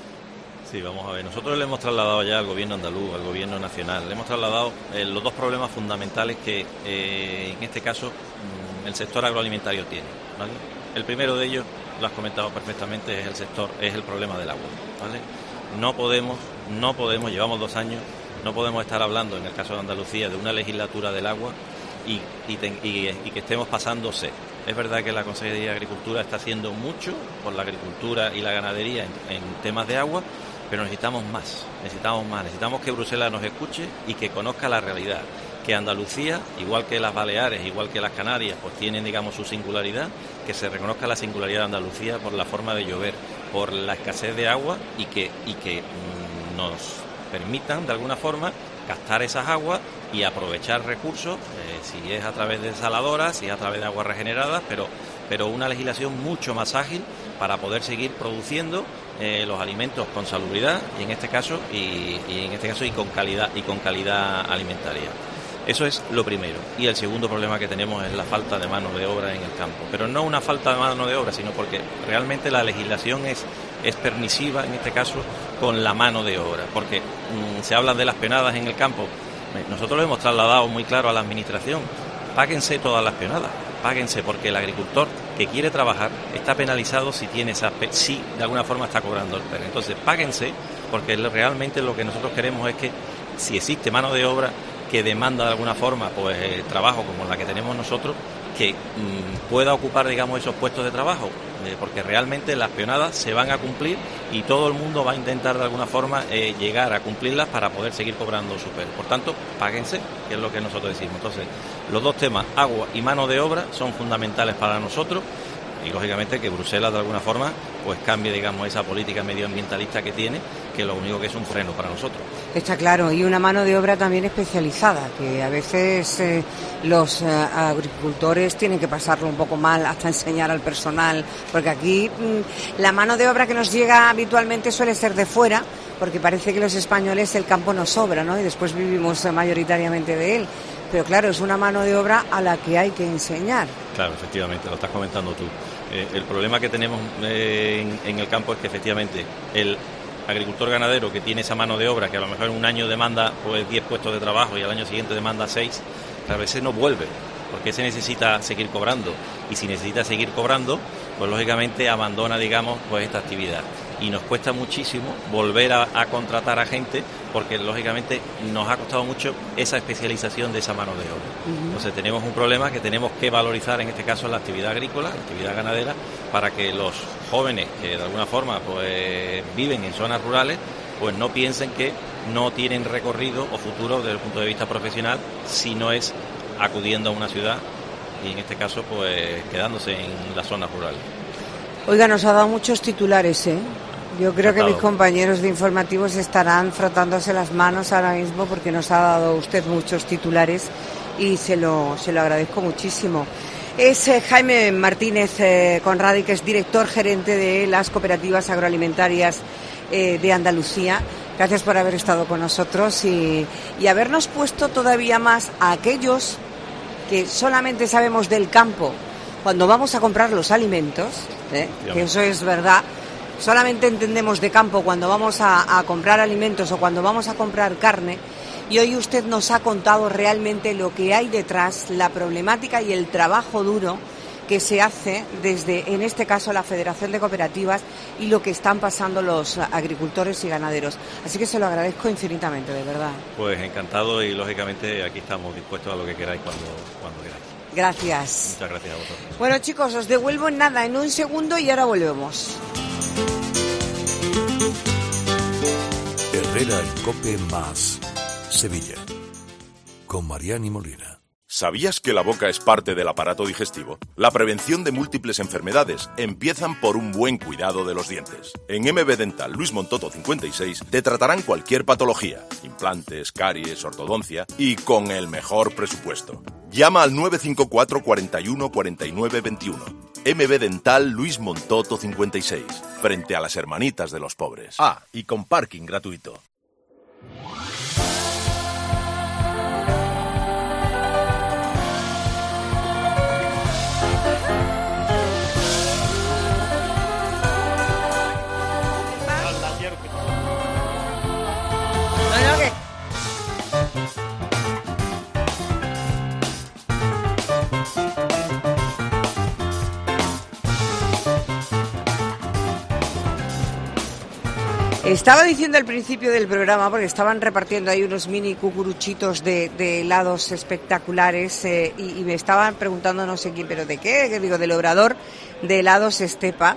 Sí, vamos a ver. Nosotros le hemos trasladado ya al gobierno andaluz, al gobierno nacional, le hemos trasladado eh, los dos problemas fundamentales que eh, en este caso mm, el sector agroalimentario tiene, ¿vale? El primero de ellos, lo has comentado perfectamente, es el sector, es el problema del agua, ¿vale? No podemos, no podemos, llevamos dos años, no podemos estar hablando, en el caso de Andalucía, de una legislatura del agua y, y, ten, y, y que estemos pasando sed. Es verdad que la Consejería de Agricultura está haciendo mucho por la agricultura y la ganadería en, en temas de agua, pero necesitamos más, necesitamos más, necesitamos que Bruselas nos escuche y que conozca la realidad. Que Andalucía, igual que las Baleares, igual que las Canarias, pues tienen, digamos, su singularidad, que se reconozca la singularidad de Andalucía por la forma de llover, por la escasez de agua y que, y que mmm, nos permitan, de alguna forma, captar esas aguas y aprovechar recursos, eh, si es a través de desaladoras, si es a través de aguas regeneradas, pero, pero una legislación mucho más ágil para poder seguir produciendo eh, los alimentos con salubridad y en este caso y, y en este caso y con calidad y con calidad alimentaria. Eso es lo primero. Y el segundo problema que tenemos es la falta de mano de obra en el campo. Pero no una falta de mano de obra, sino porque realmente la legislación es, es permisiva, en este caso, con la mano de obra. Porque mmm, se habla de las penadas en el campo. Nosotros lo hemos trasladado muy claro a la Administración. Páguense todas las penadas. Páguense, porque el agricultor que quiere trabajar está penalizado si tiene esa pe- si de alguna forma está cobrando el P E R. Entonces, páguense, porque realmente lo que nosotros queremos es que si existe mano de obra que demanda de alguna forma pues eh, trabajo como la que tenemos nosotros, que mmm, pueda ocupar, digamos, esos puestos de trabajo, eh, porque realmente las peonadas se van a cumplir y todo el mundo va a intentar de alguna forma eh, llegar a cumplirlas para poder seguir cobrando su P E R. Por tanto, páguense, que es lo que nosotros decimos. Entonces, los dos temas, agua y mano de obra, son fundamentales para nosotros. y lógicamente que Bruselas de alguna forma pues cambie, digamos, esa política medioambientalista que tiene, que lo único que es un freno para nosotros. Está claro, y una mano de obra también especializada, que a veces eh, los eh, agricultores tienen que pasarlo un poco mal hasta enseñar al personal, porque aquí mmm, la mano de obra que nos llega habitualmente suele ser de fuera, porque parece que los españoles el campo nos sobra, ¿no? Y después vivimos eh, mayoritariamente de él. Pero claro, es una mano de obra a la que hay que enseñar. Claro, efectivamente, lo estás comentando tú. Eh, el problema que tenemos eh, en, en el campo es que efectivamente el agricultor ganadero que tiene esa mano de obra, que a lo mejor en un año demanda pues diez puestos de trabajo y al año siguiente demanda seis, a veces no vuelve, porque se necesita seguir cobrando. Y si necesita seguir cobrando, pues lógicamente abandona, digamos, pues esta actividad. Y nos cuesta muchísimo volver a, a contratar a gente, porque lógicamente nos ha costado mucho esa especialización de esa mano de obra. Uh-huh. Entonces tenemos un problema que tenemos que valorizar, en este caso la actividad agrícola, la actividad ganadera, para que los jóvenes que de alguna forma pues viven en zonas rurales, pues no piensen que no tienen recorrido o futuro desde el punto de vista profesional si no es acudiendo a una ciudad y en este caso pues quedándose en las zonas rurales. Oiga, nos ha dado muchos titulares, ¿eh? Yo creo que mis compañeros de informativos estarán frotándose las manos ahora mismo porque nos ha dado usted muchos titulares y se lo, se lo agradezco muchísimo. Es eh, Jaime Martínez eh, Conradi, que es director gerente de las cooperativas agroalimentarias eh, de Andalucía. Gracias por haber estado con nosotros y, y habernos puesto todavía más a aquellos que solamente sabemos del campo cuando vamos a comprar los alimentos, ¿eh? Que eso es verdad. Solamente entendemos de campo cuando vamos a, a comprar alimentos o cuando vamos a comprar carne, y hoy usted nos ha contado realmente lo que hay detrás, la problemática y el trabajo duro que se hace desde, en este caso, la Federación de Cooperativas y lo que están pasando los agricultores y ganaderos. Así que se lo agradezco infinitamente, de verdad. Pues encantado y, lógicamente, aquí estamos dispuestos a lo que queráis cuando, cuando queráis. Gracias. Muchas gracias a vosotros. Bueno, chicos, os devuelvo en nada, en un segundo, y ahora volvemos. Herrera en COPE más Sevilla, con Mariani Molina. ¿Sabías que la boca es parte del aparato digestivo? La prevención de múltiples enfermedades empiezan por un buen cuidado de los dientes. En M B Dental Luis Montoto cincuenta y seis te tratarán cualquier patología, implantes, caries, ortodoncia y con el mejor presupuesto. Llama al nueve cinco cuatro, cuatro uno, cuatro nueve dos uno. M B Dental Luis Montoto cincuenta y seis, frente a las hermanitas de los pobres. Ah, y con parking gratuito. Estaba diciendo al principio del programa, porque estaban repartiendo ahí unos mini cucuruchitos de, de helados espectaculares eh, y, y me estaban preguntando no sé quién, pero ¿de qué? Que digo, del obrador de helados Estepa,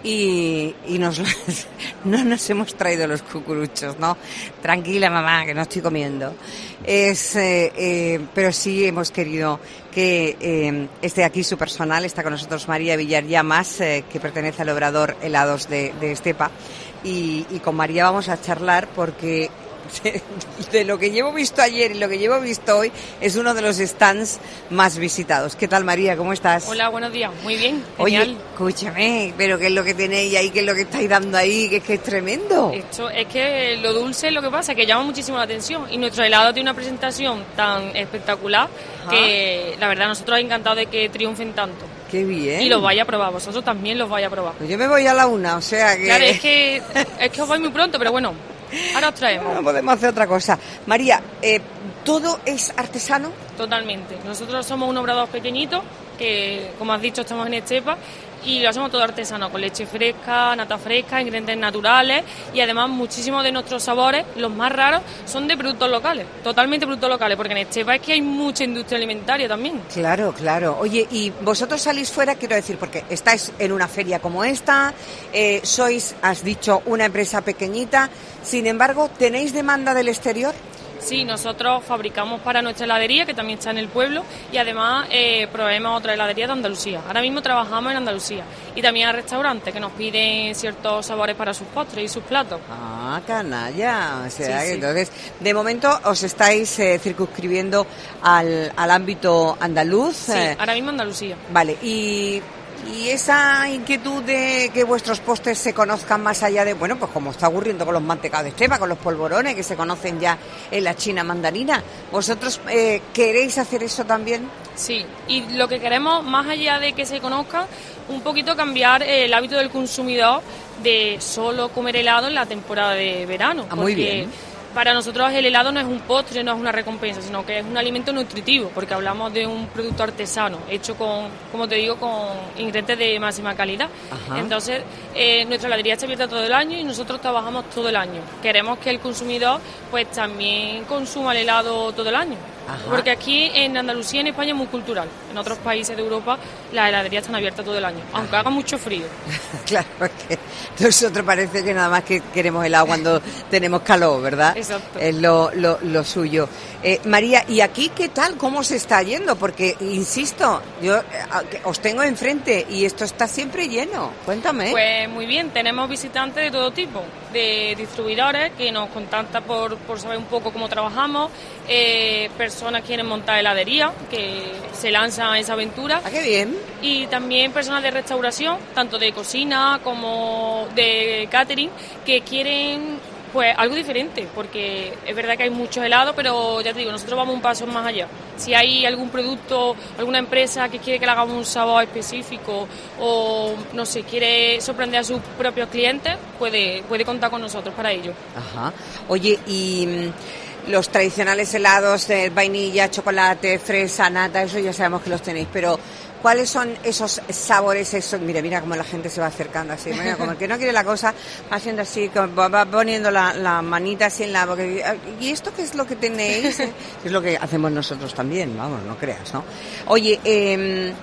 y, y nos no nos hemos traído los cucuruchos, ¿no? Tranquila, mamá, que no estoy comiendo. Es, eh, eh, pero sí hemos querido que eh, esté aquí su personal. Está con nosotros María Villar Llamas, eh, que pertenece al obrador helados de, de Estepa. Y, y con María vamos a charlar porque de, de lo que llevo visto ayer y lo que llevo visto hoy es uno de los stands más visitados. ¿Qué tal, María? ¿Cómo estás? Hola, buenos días. Muy bien, genial. Oye, escúchame, pero ¿qué es lo que tenéis ahí? ¿Qué es lo que estáis dando ahí? Que es que es tremendo. Esto es que lo dulce, lo que pasa es que llama muchísimo la atención, y nuestro helado tiene una presentación tan espectacular. Ajá. Que la verdad nosotros encantados de que triunfen tanto. ¡Qué bien! Y los vaya a probar, vosotros también los vaya a probar. Pues yo me voy a la una, o sea que... Claro, es que, es que os voy muy pronto, pero bueno, ahora os traemos. No podemos hacer otra cosa. María, eh, ¿todo es artesano? Totalmente. Nosotros somos un obrador pequeñito, que como has dicho estamos en Estepa, y lo hacemos todo artesano, con leche fresca, nata fresca, ingredientes naturales, y además muchísimos de nuestros sabores, los más raros, son de productos locales, totalmente productos locales, porque en Estepa es que hay mucha industria alimentaria también. Claro, claro. Oye, y vosotros salís fuera, quiero decir, porque estáis en una feria como esta, eh, sois, has dicho, una empresa pequeñita, sin embargo, ¿tenéis demanda del exterior? Sí, nosotros fabricamos para nuestra heladería, que también está en el pueblo, y además eh, proveemos otra heladería de Andalucía. Ahora mismo trabajamos en Andalucía y también a restaurantes que nos piden ciertos sabores para sus postres y sus platos. Ah, canalla. O sea, Sí, sí. entonces, de momento os estáis eh, circunscribiendo al, al ámbito andaluz. Sí, eh, ahora mismo Andalucía. Vale, y, y esa inquietud de que vuestros postres se conozcan más allá de, bueno, pues como está ocurriendo con los mantecados de Estepa, con los polvorones que se conocen ya en la China mandarina, ¿vosotros eh, queréis hacer eso también? Sí, y lo que queremos, más allá de que se conozca, un poquito cambiar el hábito del consumidor de solo comer helado en la temporada de verano. Ah, muy porque bien. Para nosotros el helado no es un postre, no es una recompensa, sino que es un alimento nutritivo, porque hablamos de un producto artesano, hecho con, como te digo, con ingredientes de máxima calidad. Ajá. Entonces, eh, nuestra heladería está abierta todo el año y nosotros trabajamos todo el año. Queremos que el consumidor pues también consuma el helado todo el año. Ajá. Porque aquí en Andalucía, en España, es muy cultural. En otros países de Europa, las heladerías están abiertas todo el año, aunque haga mucho frío. Claro, que nosotros parece que nada más que queremos helado cuando tenemos calor, ¿verdad? Exacto. Es lo, lo, lo suyo. Eh, María, ¿y aquí qué tal? ¿Cómo se está yendo? Porque, insisto, yo eh, os tengo enfrente y esto está siempre lleno. Cuéntame. Pues muy bien, tenemos visitantes de todo tipo, de distribuidores que nos contactan por, por saber un poco cómo trabajamos, eh, personas que quieren montar heladería, que se lanzan a esa aventura. ¡Ah, qué bien! Y también personas de restauración, tanto de cocina como de catering, que quieren pues algo diferente, porque es verdad que hay muchos helados, pero ya te digo, nosotros vamos un paso más allá. Si hay algún producto, alguna empresa que quiere que le hagamos un sabor específico o, no sé, quiere sorprender a sus propios clientes, puede, puede contar con nosotros para ello. Ajá. Oye, y mm, los tradicionales helados de vainilla, chocolate, fresa, nata, eso ya sabemos que los tenéis, pero ¿cuáles son esos sabores? Esos? Mira, mira cómo la gente se va acercando así. Mira, como el que no quiere la cosa, va haciendo así, va poniendo la, la manita así en la boca. ¿Y esto qué es lo que tenéis? Es lo que hacemos nosotros también, vamos, no creas, ¿no? Oye, eh,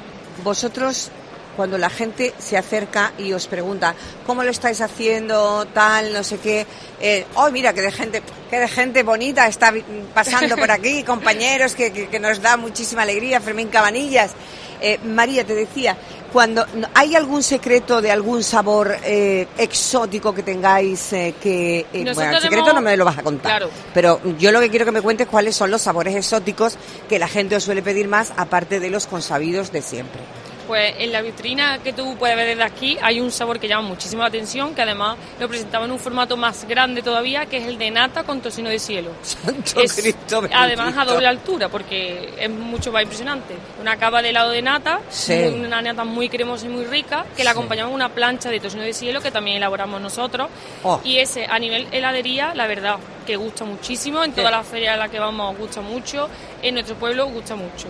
vosotros, cuando la gente se acerca y os pregunta cómo lo estáis haciendo, tal, no sé qué, eh, oh, mira, que de gente, que de gente bonita está pasando por aquí, compañeros, que, que, que nos da muchísima alegría, Fermín Cabanillas. Eh, María, te decía, cuando ¿hay algún secreto de algún sabor eh, exótico que tengáis eh, que... Eh, bueno, el secreto no me lo vas a contar, claro, pero yo lo que quiero que me cuentes cuáles son los sabores exóticos que la gente os suele pedir más, aparte de los consabidos de siempre. Pues en la vitrina que tú puedes ver desde aquí hay un sabor que llama muchísimo la atención, que además lo presentamos en un formato más grande todavía, que es el de nata con tocino de cielo. Santo es, Cristo bendito. Además a doble altura, porque es mucho más impresionante. Una cava de helado de nata, Sí. muy- una nata muy cremosa y muy rica, que la Sí. acompañamos con una plancha de tocino de cielo que también elaboramos nosotros. Oh. Y ese, a nivel heladería, la verdad, que gusta muchísimo. En Sí. todas las ferias a las que vamos gusta mucho. En nuestro pueblo gusta mucho.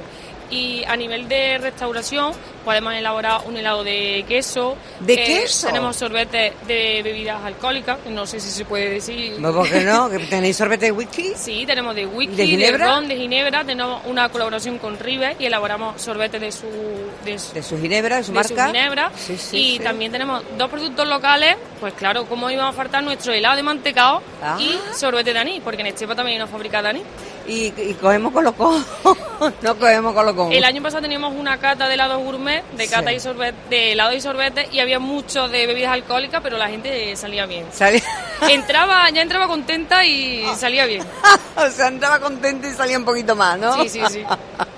Y a nivel de restauración podemos elaborar un helado de queso. ¿De eh, queso? Tenemos sorbetes de bebidas alcohólicas, que no sé si se puede decir. ¿No, por qué no? ¿Que ¿Tenéis sorbete de whisky? Sí, tenemos de whisky, ¿De ginebra? ron, de ginebra. Tenemos una colaboración con River y elaboramos sorbetes de su... De su, De su ginebra, de su de marca. su ginebra. Sí, sí, y sí. también tenemos dos productos locales, pues claro, cómo iba a faltar nuestro helado de mantecao Ah. y sorbete de anís, porque en Estepa también hay una fábrica de anís. Y, y cogemos con lo con. No cogemos con lo con. El año pasado teníamos una cata de helados gourmet, de cata Sí. y sorbete, de helado y sorbete, y había mucho de bebidas alcohólicas, pero la gente salía bien. Sale- Entraba, ya entraba contenta y salía bien. O sea, andaba contento y salía un poquito más, ¿no? Sí, sí, sí.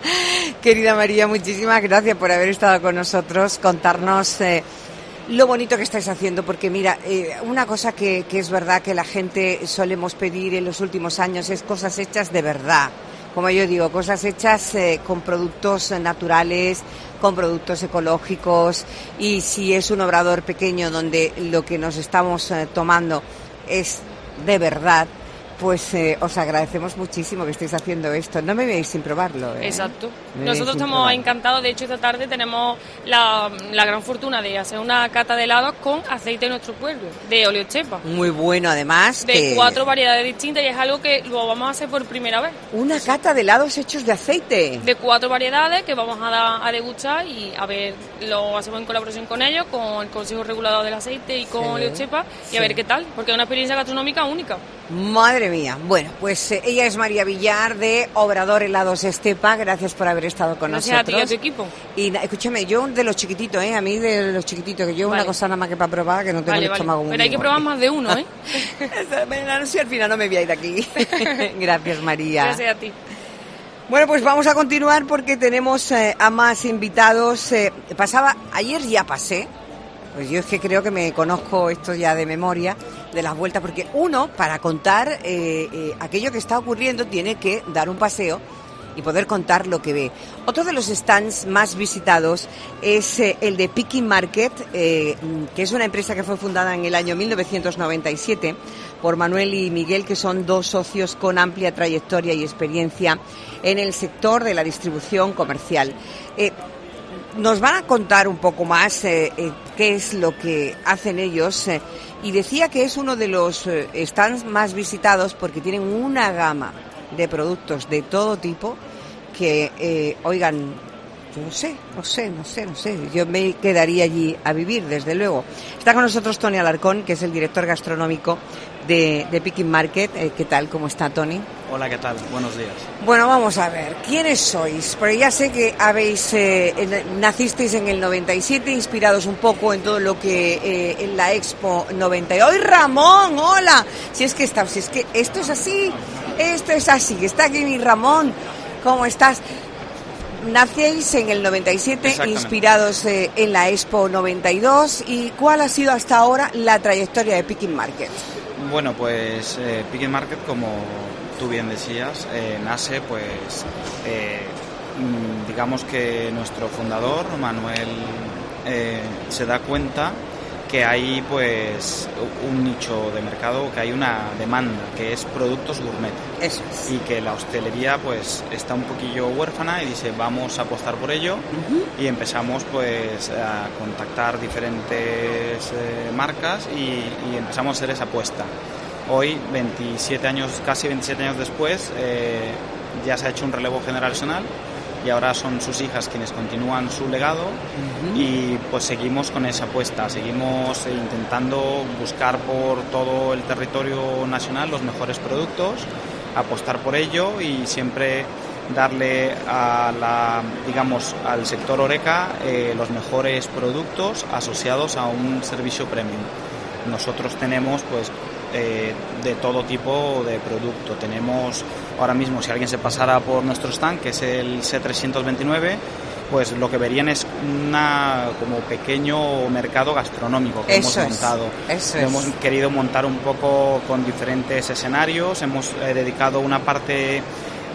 Querida María, muchísimas gracias por haber estado con nosotros, contarnos eh, lo bonito que estáis haciendo, porque mira, eh, una cosa que, que es verdad que la gente solemos pedir en los últimos años es cosas hechas de verdad. Como yo digo, cosas hechas eh, con productos eh, naturales, con productos ecológicos, y si es un obrador pequeño donde lo que nos estamos eh, tomando es de verdad, pues eh, os agradecemos muchísimo que estéis haciendo esto. No me veis sin probarlo, ¿eh? Exacto. Me veis Nosotros sin estamos probarlo. encantados. De hecho, esta tarde tenemos la, la gran fortuna de hacer una cata de helados con aceite de nuestro pueblo, de oleochepa. Muy bueno, además. De que- cuatro variedades distintas, y es algo que lo vamos a hacer por primera vez. Una cata de helados hechos de aceite. De cuatro variedades que vamos a, dar, a degustar, y a ver, lo hacemos en colaboración con ellos, con el Consejo Regulador del Aceite y con Sí, Oleochepa, y sí. a ver qué tal, porque es una experiencia gastronómica única. Madre mía. Bueno, pues eh, ella es María Villar de Obrador Helados Estepa. Gracias por haber estado con Gracias nosotros. Gracias a ti y a tu equipo. Y na- escúchame, yo de los chiquititos, ¿eh? A mí de los chiquititos, que yo Vale. una cosa nada más que para probar, que no tengo Vale, el vale. estómago muy Pero hay que probar más de uno, ¿eh? No sé, al final no me voy a ir de aquí. Gracias, María. Gracias a ti. Bueno, pues vamos a continuar porque tenemos eh, a más invitados. Eh, pasaba, ayer ya pasé, pues yo es que creo que me conozco esto ya de memoria, de las vueltas, porque uno, para contar eh, eh, aquello que está ocurriendo, tiene que dar un paseo y poder contar lo que ve. Otro de los stands más visitados es eh, el de Picking Market, eh, que es una empresa que fue fundada en el año mil novecientos noventa y siete por Manuel y Miguel, que son dos socios con amplia trayectoria y experiencia en el sector de la distribución comercial. Eh, nos van a contar un poco más eh, eh, qué es lo que hacen ellos, eh, y decía que es uno de los eh, stands más visitados porque tienen una gama de productos de todo tipo que, eh, oigan, yo no sé, no sé, no sé, no sé, yo me quedaría allí a vivir, desde luego. Está con nosotros Tony Alarcón, que es el director gastronómico de, de Picking Market. Eh, ¿Qué tal? ¿Cómo está, Tony? Hola, ¿qué tal? Buenos días. Bueno, vamos a ver, ¿quiénes sois? Porque ya sé que habéis eh, en- nacisteis en el noventa y siete, inspirados un poco en todo lo que eh, en la Expo noventa y ocho. ¡Ay, Ramón! ¡Hola! Si es que está, si es que esto es así, esto es así, está aquí mi Ramón. ¿Cómo estás? Nacéis en el noventa y siete, Exactamente. inspirados eh, en la Expo noventa y dos. ¿Y cuál ha sido hasta ahora la trayectoria de Picking Market? Bueno, pues eh, Picking Market, como tú bien decías, eh, nace pues eh, mm, digamos que nuestro fundador, Manuel, eh, se da cuenta que hay pues un nicho de mercado, que hay una demanda, que es productos gourmet. Eso es. Y que la hostelería pues está un poquillo huérfana y dice, vamos a apostar por ello. Uh-huh. Y empezamos pues a contactar diferentes eh, marcas y, y empezamos a hacer esa apuesta. Hoy, veintisiete años, casi veintisiete años después, eh, ya se ha hecho un relevo generacional y ahora son sus hijas quienes continúan su legado. Uh-huh. Y pues seguimos con esa apuesta, seguimos intentando buscar por todo el territorio nacional los mejores productos, apostar por ello y siempre darle a la, digamos, al sector Horeca eh, los mejores productos asociados a un servicio premium. Nosotros tenemos pues eh, de todo tipo de producto. Tenemos ahora mismo, si alguien se pasara por nuestro stand, que es el C trescientos veintinueve, pues lo que verían es una como pequeño mercado gastronómico que Eso hemos es, montado. eso Lo es. hemos querido montar un poco con diferentes escenarios. Hemos eh, dedicado una parte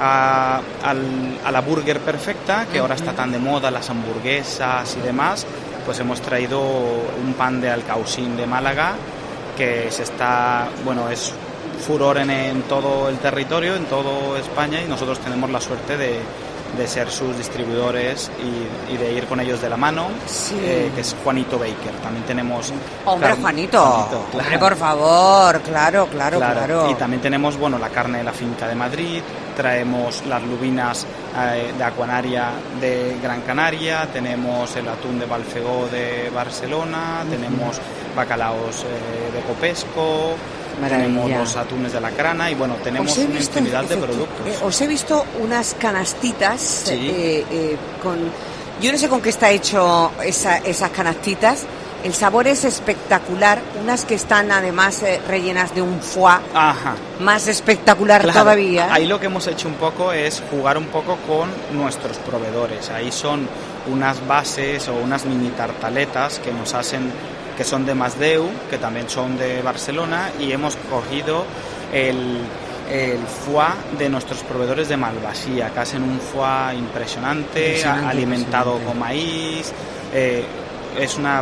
a, al, a la burger perfecta, que ahora está tan de moda, las hamburguesas y demás. Pues hemos traído un pan de alcaucín de Málaga que se está, bueno, es furor en, en todo el territorio, en toda España, y nosotros tenemos la suerte de, de ser sus distribuidores y, y de ir con ellos de la mano, sí. eh, que es Juanito Baker. También tenemos... Hombre, carne- Juanito, Juanito, claro. hombre, por favor, claro, claro, claro. Y también tenemos, bueno, la carne de la finca de Madrid, traemos las lubinas eh, de Aquanaria de Gran Canaria, tenemos el atún de Balfegó de Barcelona, uh-huh. tenemos bacalaos eh, de Copesco, Maravilla. tenemos los atunes de la Crana y bueno, tenemos Os he una visto, infinidad de efecti- productos. eh, os he visto unas canastitas, Sí. eh, eh, con, yo no sé con qué está hecho esa, esas canastitas. El sabor es espectacular, unas que están además eh, rellenas de un foie, Ajá. más espectacular Claro, todavía. Ahí lo que hemos hecho un poco es jugar un poco con nuestros proveedores. Ahí son unas bases o unas mini tartaletas que nos hacen, que son de Masdeu, que también son de Barcelona, y hemos cogido el, el foie de nuestros proveedores de Malvasía, que hacen un foie impresionante, Impresionante, alimentado impresionante. con maíz. Eh, es una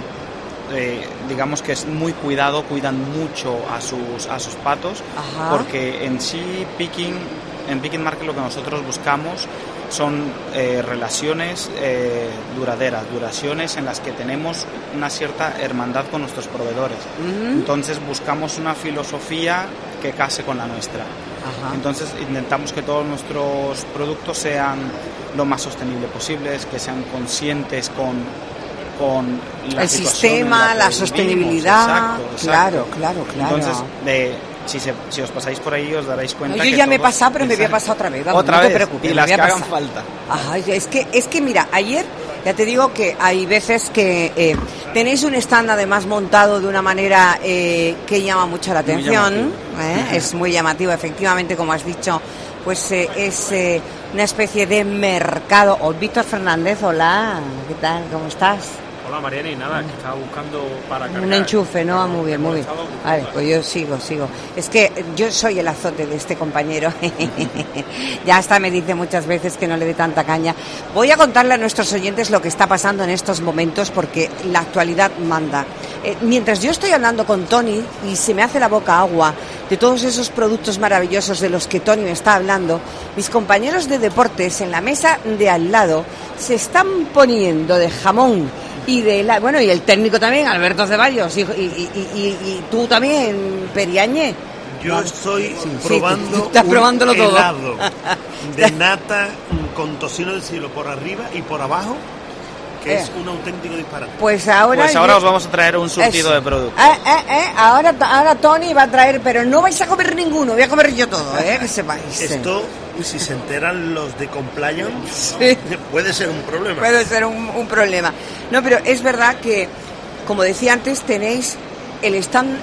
Eh, digamos que es muy cuidado, cuidan mucho a sus a sus patos. Ajá. Porque en sí Picking, en Picking Market lo que nosotros buscamos son eh, relaciones eh, duraderas, duraciones en las que tenemos una cierta hermandad con nuestros proveedores. Uh-huh. Entonces buscamos una filosofía que case con la nuestra. Ajá. Entonces intentamos que todos nuestros productos sean lo más sostenible posibles, que sean conscientes con con la el sistema, la, la sostenibilidad, vivimos. Exacto, exacto. claro, claro, claro. Entonces, de, si, se, si os pasáis por ahí os daréis cuenta. No, yo que ya me he todos- pasado, pero me voy a pasar otra vez. Vamos, otra no vez, te preocupes. y me las voy a que hagan pasar. falta. Ay, es que, es que mira, ayer ya te digo que hay veces que eh, tenéis un stand además montado de una manera eh, que llama mucho la atención. ¿eh? Es muy llamativo, efectivamente, como has dicho, pues eh, es eh, una especie de mercado. Oh, Víctor Fernández, hola, ¿qué tal? ¿Cómo estás? Hola Mariana, y nada, que estaba buscando para cargar. Un enchufe, ¿no? Muy bien, muy bien. Vale, pues yo sigo, sigo. Es que yo soy el azote de este compañero. Ya hasta me dice muchas veces que no le dé tanta caña. Voy a contarle a nuestros oyentes lo que está pasando en estos momentos porque la actualidad manda. Eh, mientras yo estoy hablando con Tony y se me hace la boca agua de todos esos productos maravillosos de los que Tony me está hablando, mis compañeros de deportes en la mesa de al lado se están poniendo de jamón y de la, bueno, y el técnico también, Alberto Ceballos, y, y, y, y, y tú también, Periañe. Yo estoy Sí, sí, probando tú estás un probándolo todo. helado de nata con tocino del cielo por arriba y por abajo, que Eh. es un auténtico disparate. Pues ahora, Pues ahora yo- os vamos a traer un surtido Eso. de productos. Eh, eh, eh, ahora, ahora Tony va a traer, pero no vais a comer ninguno, voy a comer yo todo, eh, que sepáis. Esto, si se enteran los de compliance, Sí. puede ser un problema. Puede ser un, un problema. No, pero es verdad que, como decía antes, tenéis el stand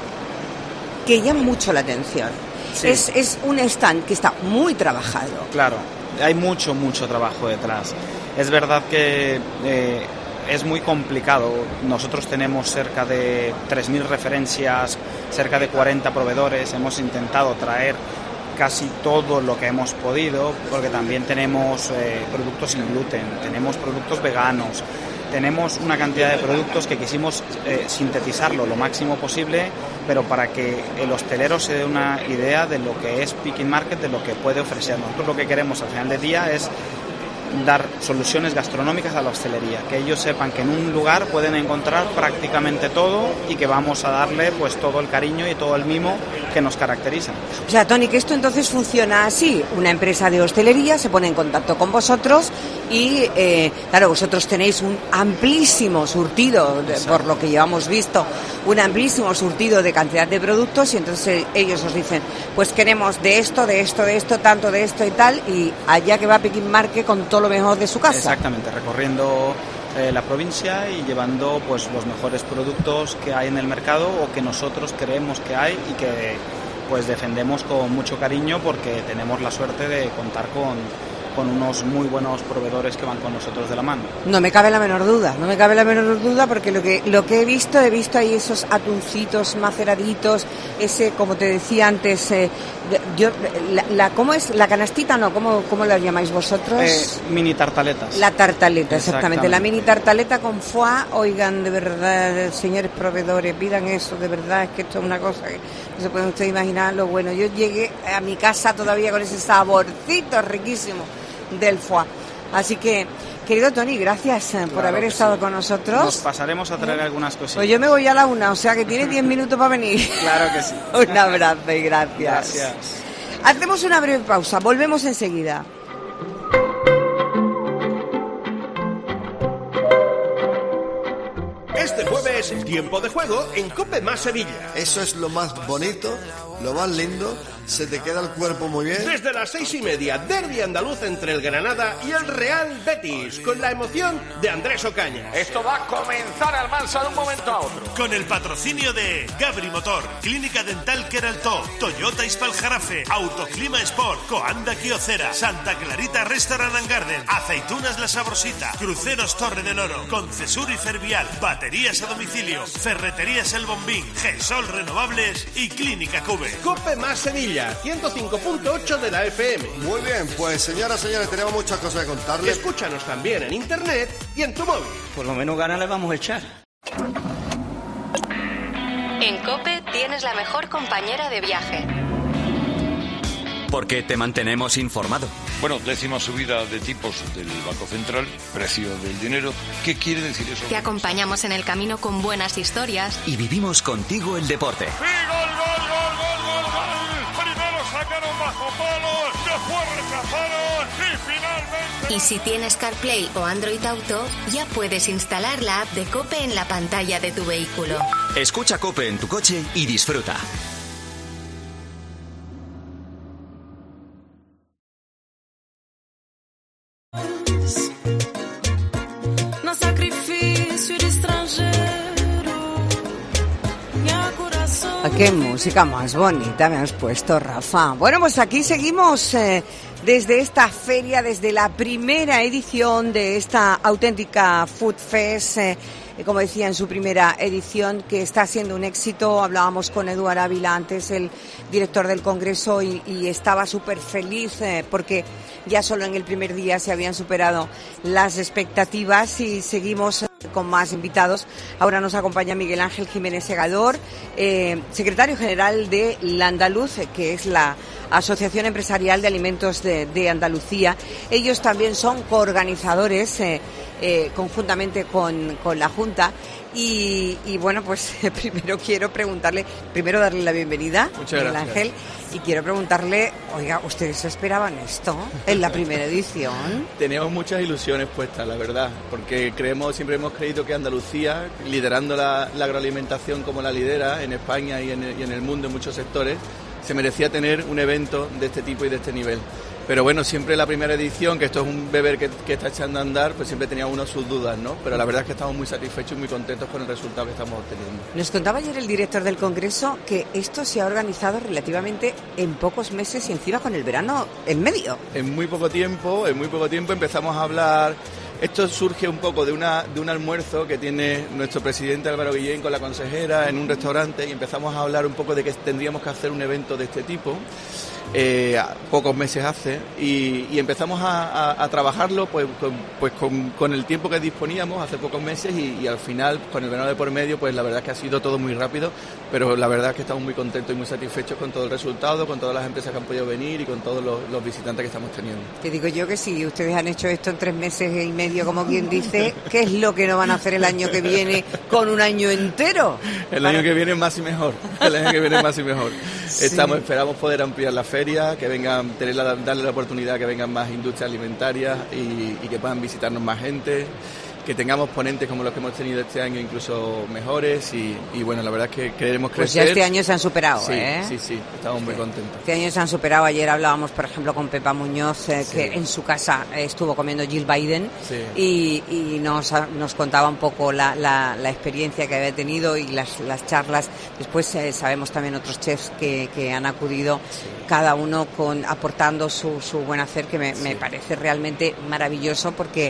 que llama mucho la atención. Sí. Es, es un stand que está muy trabajado. Claro, hay mucho, mucho trabajo detrás. Es verdad que eh, es muy complicado. Nosotros tenemos cerca de tres mil referencias, cerca de cuarenta proveedores. Hemos intentado traer casi todo lo que hemos podido, porque también tenemos eh, productos sin gluten, tenemos productos veganos, tenemos una cantidad de productos que quisimos eh, sintetizarlo lo máximo posible, pero para que el hostelero se dé una idea de lo que es Picking Market, de lo que puede ofrecer. Nosotros lo que queremos al final del día es dar soluciones gastronómicas a la hostelería, que ellos sepan que en un lugar pueden encontrar prácticamente todo y que vamos a darle pues todo el cariño y todo el mimo que nos caracteriza. O sea, Tony, que esto entonces funciona así. Una empresa de hostelería se pone en contacto con vosotros y, eh, claro, vosotros tenéis un amplísimo surtido, de- por lo que llevamos visto, un amplísimo surtido de cantidad de productos y entonces ellos os dicen, pues queremos de esto, de esto, de esto, tanto de esto y tal, y allá que va Picking Market con todo lo mejor de su casa. Exactamente, recorriendo eh, la provincia y llevando pues los mejores productos que hay en el mercado o que nosotros creemos que hay y que pues defendemos con mucho cariño porque tenemos la suerte de contar con, con unos muy buenos proveedores que van con nosotros de la mano. No me cabe la menor duda, no me cabe la menor duda porque lo que lo que he visto, he visto ahí esos atuncitos maceraditos, ese, como te decía antes, eh, de- yo, la, la- ¿cómo es? ¿La canastita no? ¿Cómo, cómo la llamáis vosotros? Eh, mini tartaletas. La tartaleta, exactamente. Exactamente. La mini tartaleta con foie. Oigan, de verdad, señores proveedores, pidan eso, de verdad, es que esto es una cosa que no se pueden ustedes imaginar lo bueno. Yo llegué a mi casa todavía con ese saborcito riquísimo del foie. Así que, querido Tony, gracias eh, por Claro haber que estado sí. con nosotros. Nos pasaremos a traer algunas cositas. Pues yo me voy a la una, o sea que tiene diez minutos para venir. Claro que sí. Un abrazo y gracias. Gracias. Hacemos una breve pausa, volvemos enseguida. Este jueves, tiempo de juego en Cope Más Sevilla. Eso es lo más bonito, lo más lindo, se te queda el cuerpo muy bien. Desde las seis y media, derbi andaluz entre el Granada y el Real Betis, con la emoción de Andrés Ocaña. Esto va a comenzar al Mansa de un momento a otro. Con el patrocinio de Gabri Motor, Clínica Dental Queraltó, Toyota Ispaljarafe, Autoclima Sport, Coanda Kiocera, Santa Clarita Restaurant and Garden, Aceitunas La Sabrosita, Cruceros Torre del Oro, Concesur y Fervial, Baterías a domicilio, Ferreterías El Bombín, Gensol Renovables y Clínica Cube. Cope Más Sevilla, ciento cinco punto ocho de la F M. Muy bien, pues señoras, señores, tenemos muchas cosas que contarles. Escúchanos también en internet y en tu móvil. Por lo menos ganas le vamos a echar. En COPE tienes la mejor compañera de viaje. Porque te mantenemos informado. Bueno, décima subida de tipos del Banco Central, precio del dinero. ¿Qué quiere decir eso? Te acompañamos en el camino con buenas historias. Y vivimos contigo el deporte. ¡Sí, gol, gol, gol, gol, gol, gol! Primero sacaron bajo palos, después rechazaron y finalmente... Y si tienes CarPlay o Android Auto, ya puedes instalar la app de COPE en la pantalla de tu vehículo. Escucha COPE en tu coche y disfruta. Qué música más bonita me has puesto, Rafa. Bueno, pues aquí seguimos eh, desde esta feria, desde la primera edición de esta auténtica Food Fest, eh, como decía en su primera edición, que está siendo un éxito. Hablábamos con Eduard Ávila antes, el director del Congreso, y, y estaba súper feliz eh, porque ya solo en el primer día se habían superado las expectativas y seguimos con más invitados. Ahora nos acompaña Miguel Ángel Jiménez Segador, eh, secretario general de La Andaluz, que es la Asociación Empresarial de Alimentos de, de Andalucía. Ellos también son coorganizadores eh, eh, conjuntamente con, con la Junta. Y, y bueno, pues primero quiero preguntarle, primero darle la bienvenida, Muchas Miguel gracias. Ángel, y quiero preguntarle, oiga, ¿ustedes esperaban esto en la primera edición? Teníamos muchas ilusiones puestas, la verdad, porque creemos, siempre hemos creído que Andalucía, liderando la, la agroalimentación como la lidera en España y en, el, y en el mundo en muchos sectores, se merecía tener un evento de este tipo y de este nivel. Pero bueno, siempre la primera edición, que esto es un beber que, que está echando a andar, pues siempre tenía uno sus dudas, ¿no? Pero la verdad es que estamos muy satisfechos y muy contentos con el resultado que estamos obteniendo. Nos contaba ayer el director del Congreso que esto se ha organizado relativamente en pocos meses y encima con el verano en medio. En muy poco tiempo, en muy poco tiempo empezamos a hablar. Esto surge un poco de una de un almuerzo que tiene nuestro presidente Álvaro Guillén con la consejera en un restaurante, y empezamos a hablar un poco de que tendríamos que hacer un evento de este tipo. Eh, pocos meses hace y, y empezamos a, a, a trabajarlo pues, con, pues con, con el tiempo que disponíamos hace pocos meses y, y al final con el verano de por medio pues la verdad es que ha sido todo muy rápido, pero la verdad es que estamos muy contentos y muy satisfechos con todo el resultado, con todas las empresas que han podido venir y con todos los, los visitantes que estamos teniendo. Te digo yo que si ustedes han hecho esto en tres meses y medio, como quien dice, ¿qué es lo que no van a hacer el año que viene con un año entero? El Para... año que viene más y mejor, el año que viene más y mejor. Sí. Estamos, esperamos poder ampliar la feria, que vengan, tener la, darle la oportunidad que vengan más industrias alimentarias y, y que puedan visitarnos más gente, que tengamos ponentes como los que hemos tenido este año, incluso mejores, y, y bueno, la verdad es que queremos crecer. Pues ya este año se han superado, sí, ¿eh? Sí, sí, estamos muy contentos. Este año se han superado. Ayer hablábamos, por ejemplo, con Pepa Muñoz, eh, Sí. que en su casa estuvo comiendo Jill Biden, Sí. y, y nos, nos contaba un poco la, la, la experiencia que había tenido y las, las charlas. Después eh, sabemos también otros chefs que, que han acudido, sí. cada uno con aportando su, su buen hacer, que me, sí. me parece realmente maravilloso, porque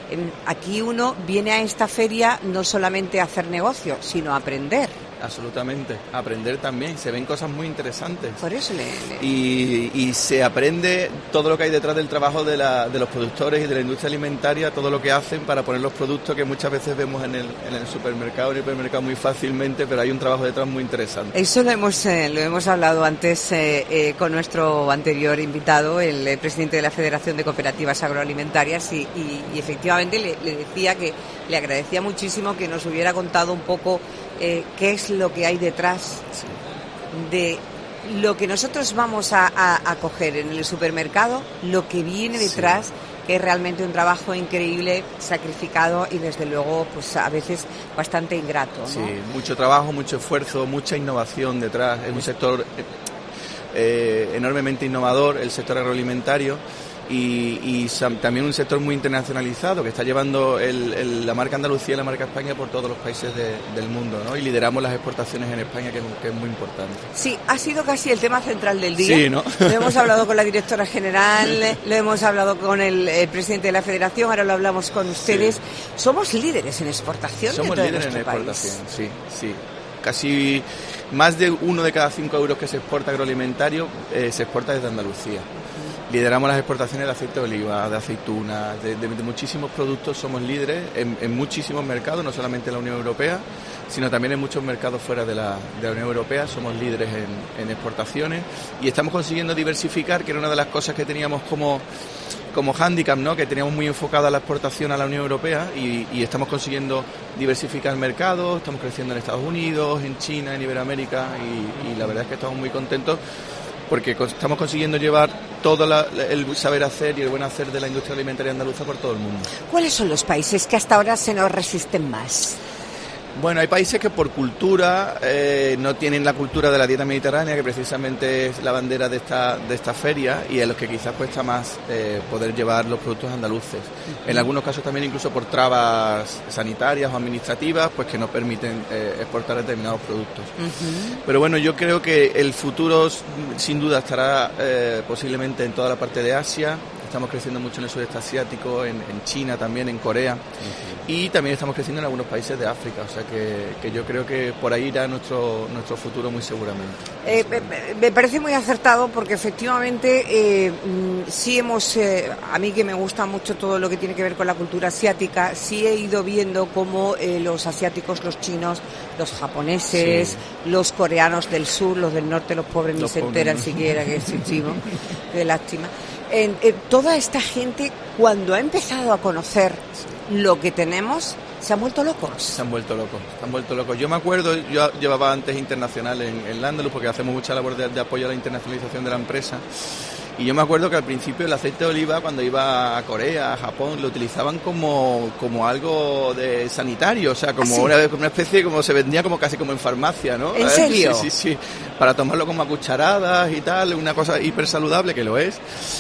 aquí uno viene a esta feria no solamente a hacer negocio, sino a aprender. Absolutamente, aprender también, se ven cosas muy interesantes. Por eso le, le... Y, y se aprende todo lo que hay detrás del trabajo de, la, de los productores y de la industria alimentaria, todo lo que hacen para poner los productos que muchas veces vemos en el, en el supermercado, en el hipermercado muy fácilmente, pero hay un trabajo detrás muy interesante. Eso lo hemos, eh, lo hemos hablado antes eh, eh, con nuestro anterior invitado, el eh, presidente de la Federación de Cooperativas Agroalimentarias, y, y, y efectivamente le, le decía que le agradecía muchísimo que nos hubiera contado un poco eh, qué es lo que hay detrás sí. de lo que nosotros vamos a, a, a coger en el supermercado, lo que viene detrás, sí. que es realmente un trabajo increíble, sacrificado y desde luego pues a veces bastante ingrato, ¿no? Sí, mucho trabajo, mucho esfuerzo, mucha innovación detrás. Es un sector eh, enormemente innovador, el sector agroalimentario. Y, y también un sector muy internacionalizado que está llevando el, el, la marca Andalucía y la marca España por todos los países de, del mundo, ¿no? Y lideramos las exportaciones en España, que es, que es muy importante. Sí, ha sido casi el tema central del día. Sí, ¿no? Lo hemos hablado con la directora general, lo hemos hablado con el, el presidente de la Federación, ahora lo hablamos con ustedes. Sí. Somos líderes en exportación. Somos de líderes en exportación, país. sí, sí. Casi más de uno de cada cinco euros que se exporta agroalimentario eh, se exporta desde Andalucía. Lideramos las exportaciones de aceite de oliva, de aceitunas, de, de, de muchísimos productos, somos líderes en, en muchísimos mercados, no solamente en la Unión Europea, sino también en muchos mercados fuera de la, de la Unión Europea, somos líderes en, en exportaciones y estamos consiguiendo diversificar, que era una de las cosas que teníamos como, como hándicap, ¿no? Que teníamos muy enfocada la exportación a la Unión Europea y, y estamos consiguiendo diversificar mercados, estamos creciendo en Estados Unidos, en China, en Iberoamérica y, y la verdad es que estamos muy contentos, porque estamos consiguiendo llevar todo la, el saber hacer y el buen hacer de la industria alimentaria andaluza por todo el mundo. ¿Cuáles son los países que hasta ahora se nos resisten más? Bueno, hay países que por cultura eh, no tienen la cultura de la dieta mediterránea, que precisamente es la bandera de esta de esta feria, y en los que quizás cuesta más eh, poder llevar los productos andaluces. Uh-huh. En algunos casos también incluso por trabas sanitarias o administrativas, pues que no permiten eh, exportar determinados productos. Uh-huh. Pero bueno, yo creo que el futuro sin duda estará eh, posiblemente en toda la parte de Asia. Estamos creciendo mucho en el sudeste asiático, en, en China también, en Corea, uh-huh. y también estamos creciendo en algunos países de África, o sea que, que yo creo que por ahí irá nuestro nuestro futuro muy seguramente. Eh, me, me parece muy acertado porque efectivamente eh, sí hemos, eh, a mí que me gusta mucho todo lo que tiene que ver con la cultura asiática, sí he ido viendo cómo eh, los asiáticos, los chinos, los japoneses, sí. los coreanos del sur, los del norte, los pobres los ni se enteran siquiera, que es chivo, qué lástima. En, en, toda esta gente, cuando ha empezado a conocer lo que tenemos, se han vuelto locos. Se han vuelto locos, se han vuelto locos. Yo me acuerdo, yo llevaba antes internacional en, en Landalus, porque hacemos mucha labor de, de apoyo a la internacionalización de la empresa. Y yo me acuerdo que al principio el aceite de oliva, cuando iba a Corea, a Japón, lo utilizaban como, como algo de sanitario, o sea, como, ¿ah, sí? una, una especie, como se vendía como casi como en farmacia, ¿no? ¿En serio? Sí, sí, sí, para tomarlo como a cucharadas y tal, una cosa hiper saludable que lo es.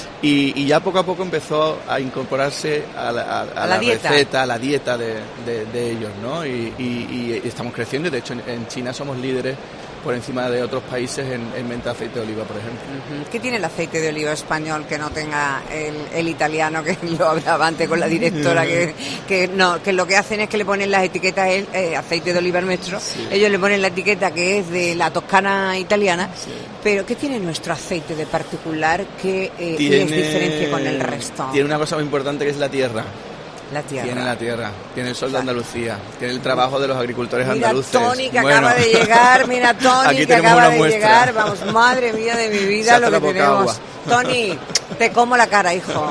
Y, y ya poco a poco empezó a incorporarse a la, a, a a la, la dieta. receta, a la dieta de, de, de ellos, ¿no? Y, y, y estamos creciendo, y de hecho en, en China somos líderes por encima de otros países en, en venta de aceite de oliva, por ejemplo. Uh-huh. ¿Qué tiene el aceite de oliva español que no tenga el, el italiano, que lo hablaba antes con la directora, que, que no que lo que hacen es que le ponen las etiquetas, el eh, aceite de oliva nuestro, sí. ellos le ponen la etiqueta que es de la Toscana italiana, sí. pero ¿qué tiene nuestro aceite de particular que eh, tiene, les diferencia con el resto? Tiene una cosa muy importante que es la tierra. La tierra. Tiene la tierra, tiene el sol de Andalucía, tiene el trabajo de los agricultores mira andaluces. Tony que bueno. acaba de llegar, mira Tony que acaba de muestra. llegar, vamos, madre mía de mi vida lo que tenemos. Agua. Tony, te como la cara, hijo.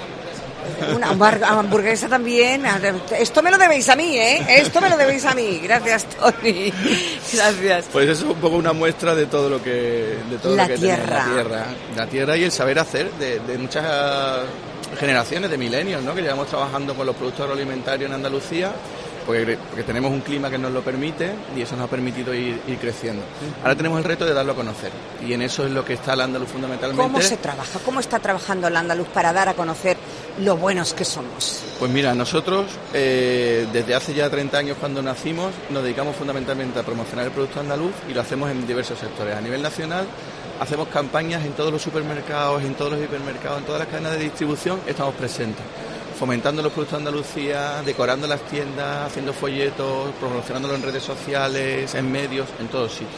Una hamburguesa también. Esto me lo debéis a mí, ¿eh? Esto me lo debéis a mí. Gracias, Tony. Gracias. Pues eso es un poco una muestra de todo lo que de todo la lo que tierra. la tierra, la tierra y el saber hacer de, de muchas generaciones de milenios, ¿no? Que llevamos trabajando con los productos agroalimentarios en Andalucía, porque, porque tenemos un clima que nos lo permite y eso nos ha permitido ir, ir creciendo. Ahora tenemos el reto de darlo a conocer y en eso es lo que está el Andaluz fundamentalmente. ¿Cómo se trabaja? ¿Cómo está trabajando el Andaluz para dar a conocer lo buenos que somos? Pues mira, nosotros eh, desde hace ya treinta años cuando nacimos nos dedicamos fundamentalmente a promocionar el producto andaluz y lo hacemos en diversos sectores. A nivel nacional hacemos campañas en todos los supermercados, en todos los hipermercados, en todas las cadenas de distribución, estamos presentes, fomentando los productos de Andalucía, decorando las tiendas, haciendo folletos, promocionándolo en redes sociales, en medios, en todos sitios.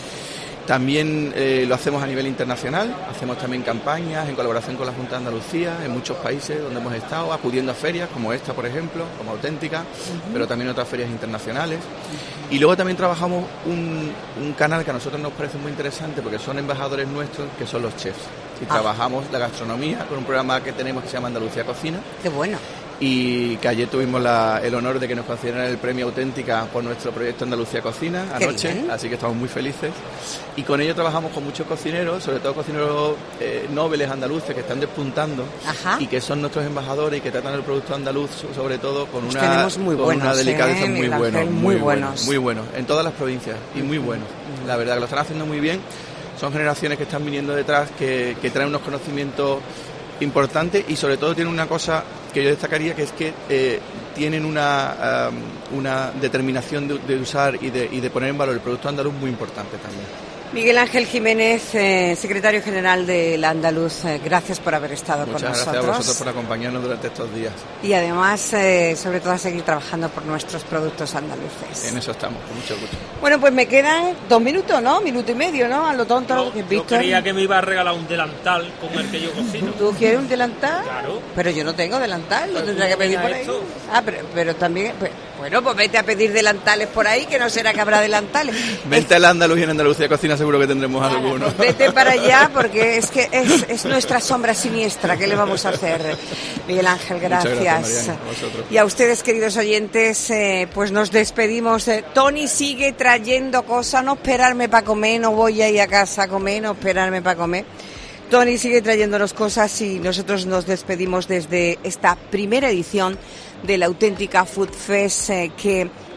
También eh, lo hacemos a nivel internacional, hacemos también campañas en colaboración con la Junta de Andalucía en muchos países donde hemos estado, acudiendo a ferias como esta, por ejemplo, como Auténtica, uh-huh. pero también otras ferias internacionales. Uh-huh. Y luego también trabajamos un, un canal que a nosotros nos parece muy interesante porque son embajadores nuestros, que son los chefs. Y ah. trabajamos la gastronomía con un programa que tenemos que se llama Andalucía Cocina. ¡Qué bueno! Y que ayer tuvimos la, el honor de que nos concedieran el premio Auténtica por nuestro proyecto Andalucía Cocina anoche, así que estamos muy felices. Y con ello trabajamos con muchos cocineros, sobre todo cocineros eh, nobles andaluces que están despuntando Ajá. y que son nuestros embajadores y que tratan el producto andaluz sobre todo con Pues una, muy con buenos, una delicadeza ¿eh? muy Miguel buena, Ángel, muy, muy buenos, buenos. muy buenos, en todas las provincias y muy buenos. La verdad que lo están haciendo muy bien. Son generaciones que están viniendo detrás, que, que traen unos conocimientos importantes y sobre todo tienen una cosa que yo destacaría, que es que eh, tienen una, um, una determinación de, de usar y de, y de poner en valor el producto andaluz muy importante también. Miguel Ángel Jiménez, eh, secretario general del Andaluz, eh, gracias por haber estado Muchas con nosotros. Muchas gracias a vosotros por acompañarnos durante estos días. Y además, eh, sobre todo, a seguir trabajando por nuestros productos andaluces. En eso estamos, con mucho gusto. Bueno, pues me quedan dos minutos, ¿no? Minuto y medio, ¿no? A lo tonto. No, que yo Víctor... creía que me iba a regalar un delantal como el que yo cocino. ¿Tú quieres un delantal? Claro. Pero yo no tengo delantal, lo Pero tendré que pedir por ahí. esto. Ah, pero, pero también... Pues, bueno, pues vete a pedir delantales por ahí, que no será que habrá delantales. Vente al Andaluz y en Andalucía Cocina seguro que tendremos Claro, alguno. Pues vete para allá porque es que es, es nuestra sombra siniestra. ¿Qué le vamos a hacer? Miguel Ángel, gracias. Muchas gracias, Mariana, a vosotros. Y a ustedes, queridos oyentes, eh, pues nos despedimos. Eh, Tony sigue trayendo cosas, no esperarme para comer, no voy a ir a casa a comer, no esperarme para comer. Tony sigue trayéndonos cosas y nosotros nos despedimos desde esta primera edición de la Auténtica Food Fest, eh, que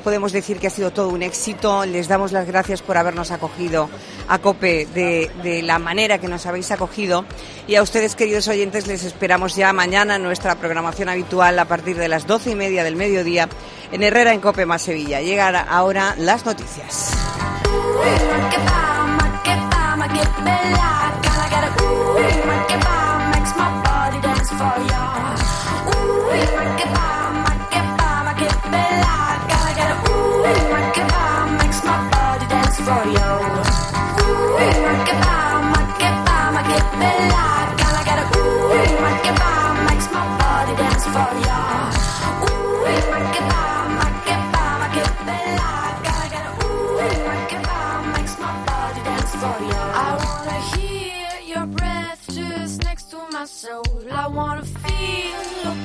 podemos decir que ha sido todo un éxito. Les damos las gracias por habernos acogido a COPE de, de la manera que nos habéis acogido. Y a ustedes, queridos oyentes, les esperamos ya mañana en nuestra programación habitual a partir de las doce y media del mediodía en Herrera en COPE más Sevilla. Llegan ahora las noticias. I wanna feel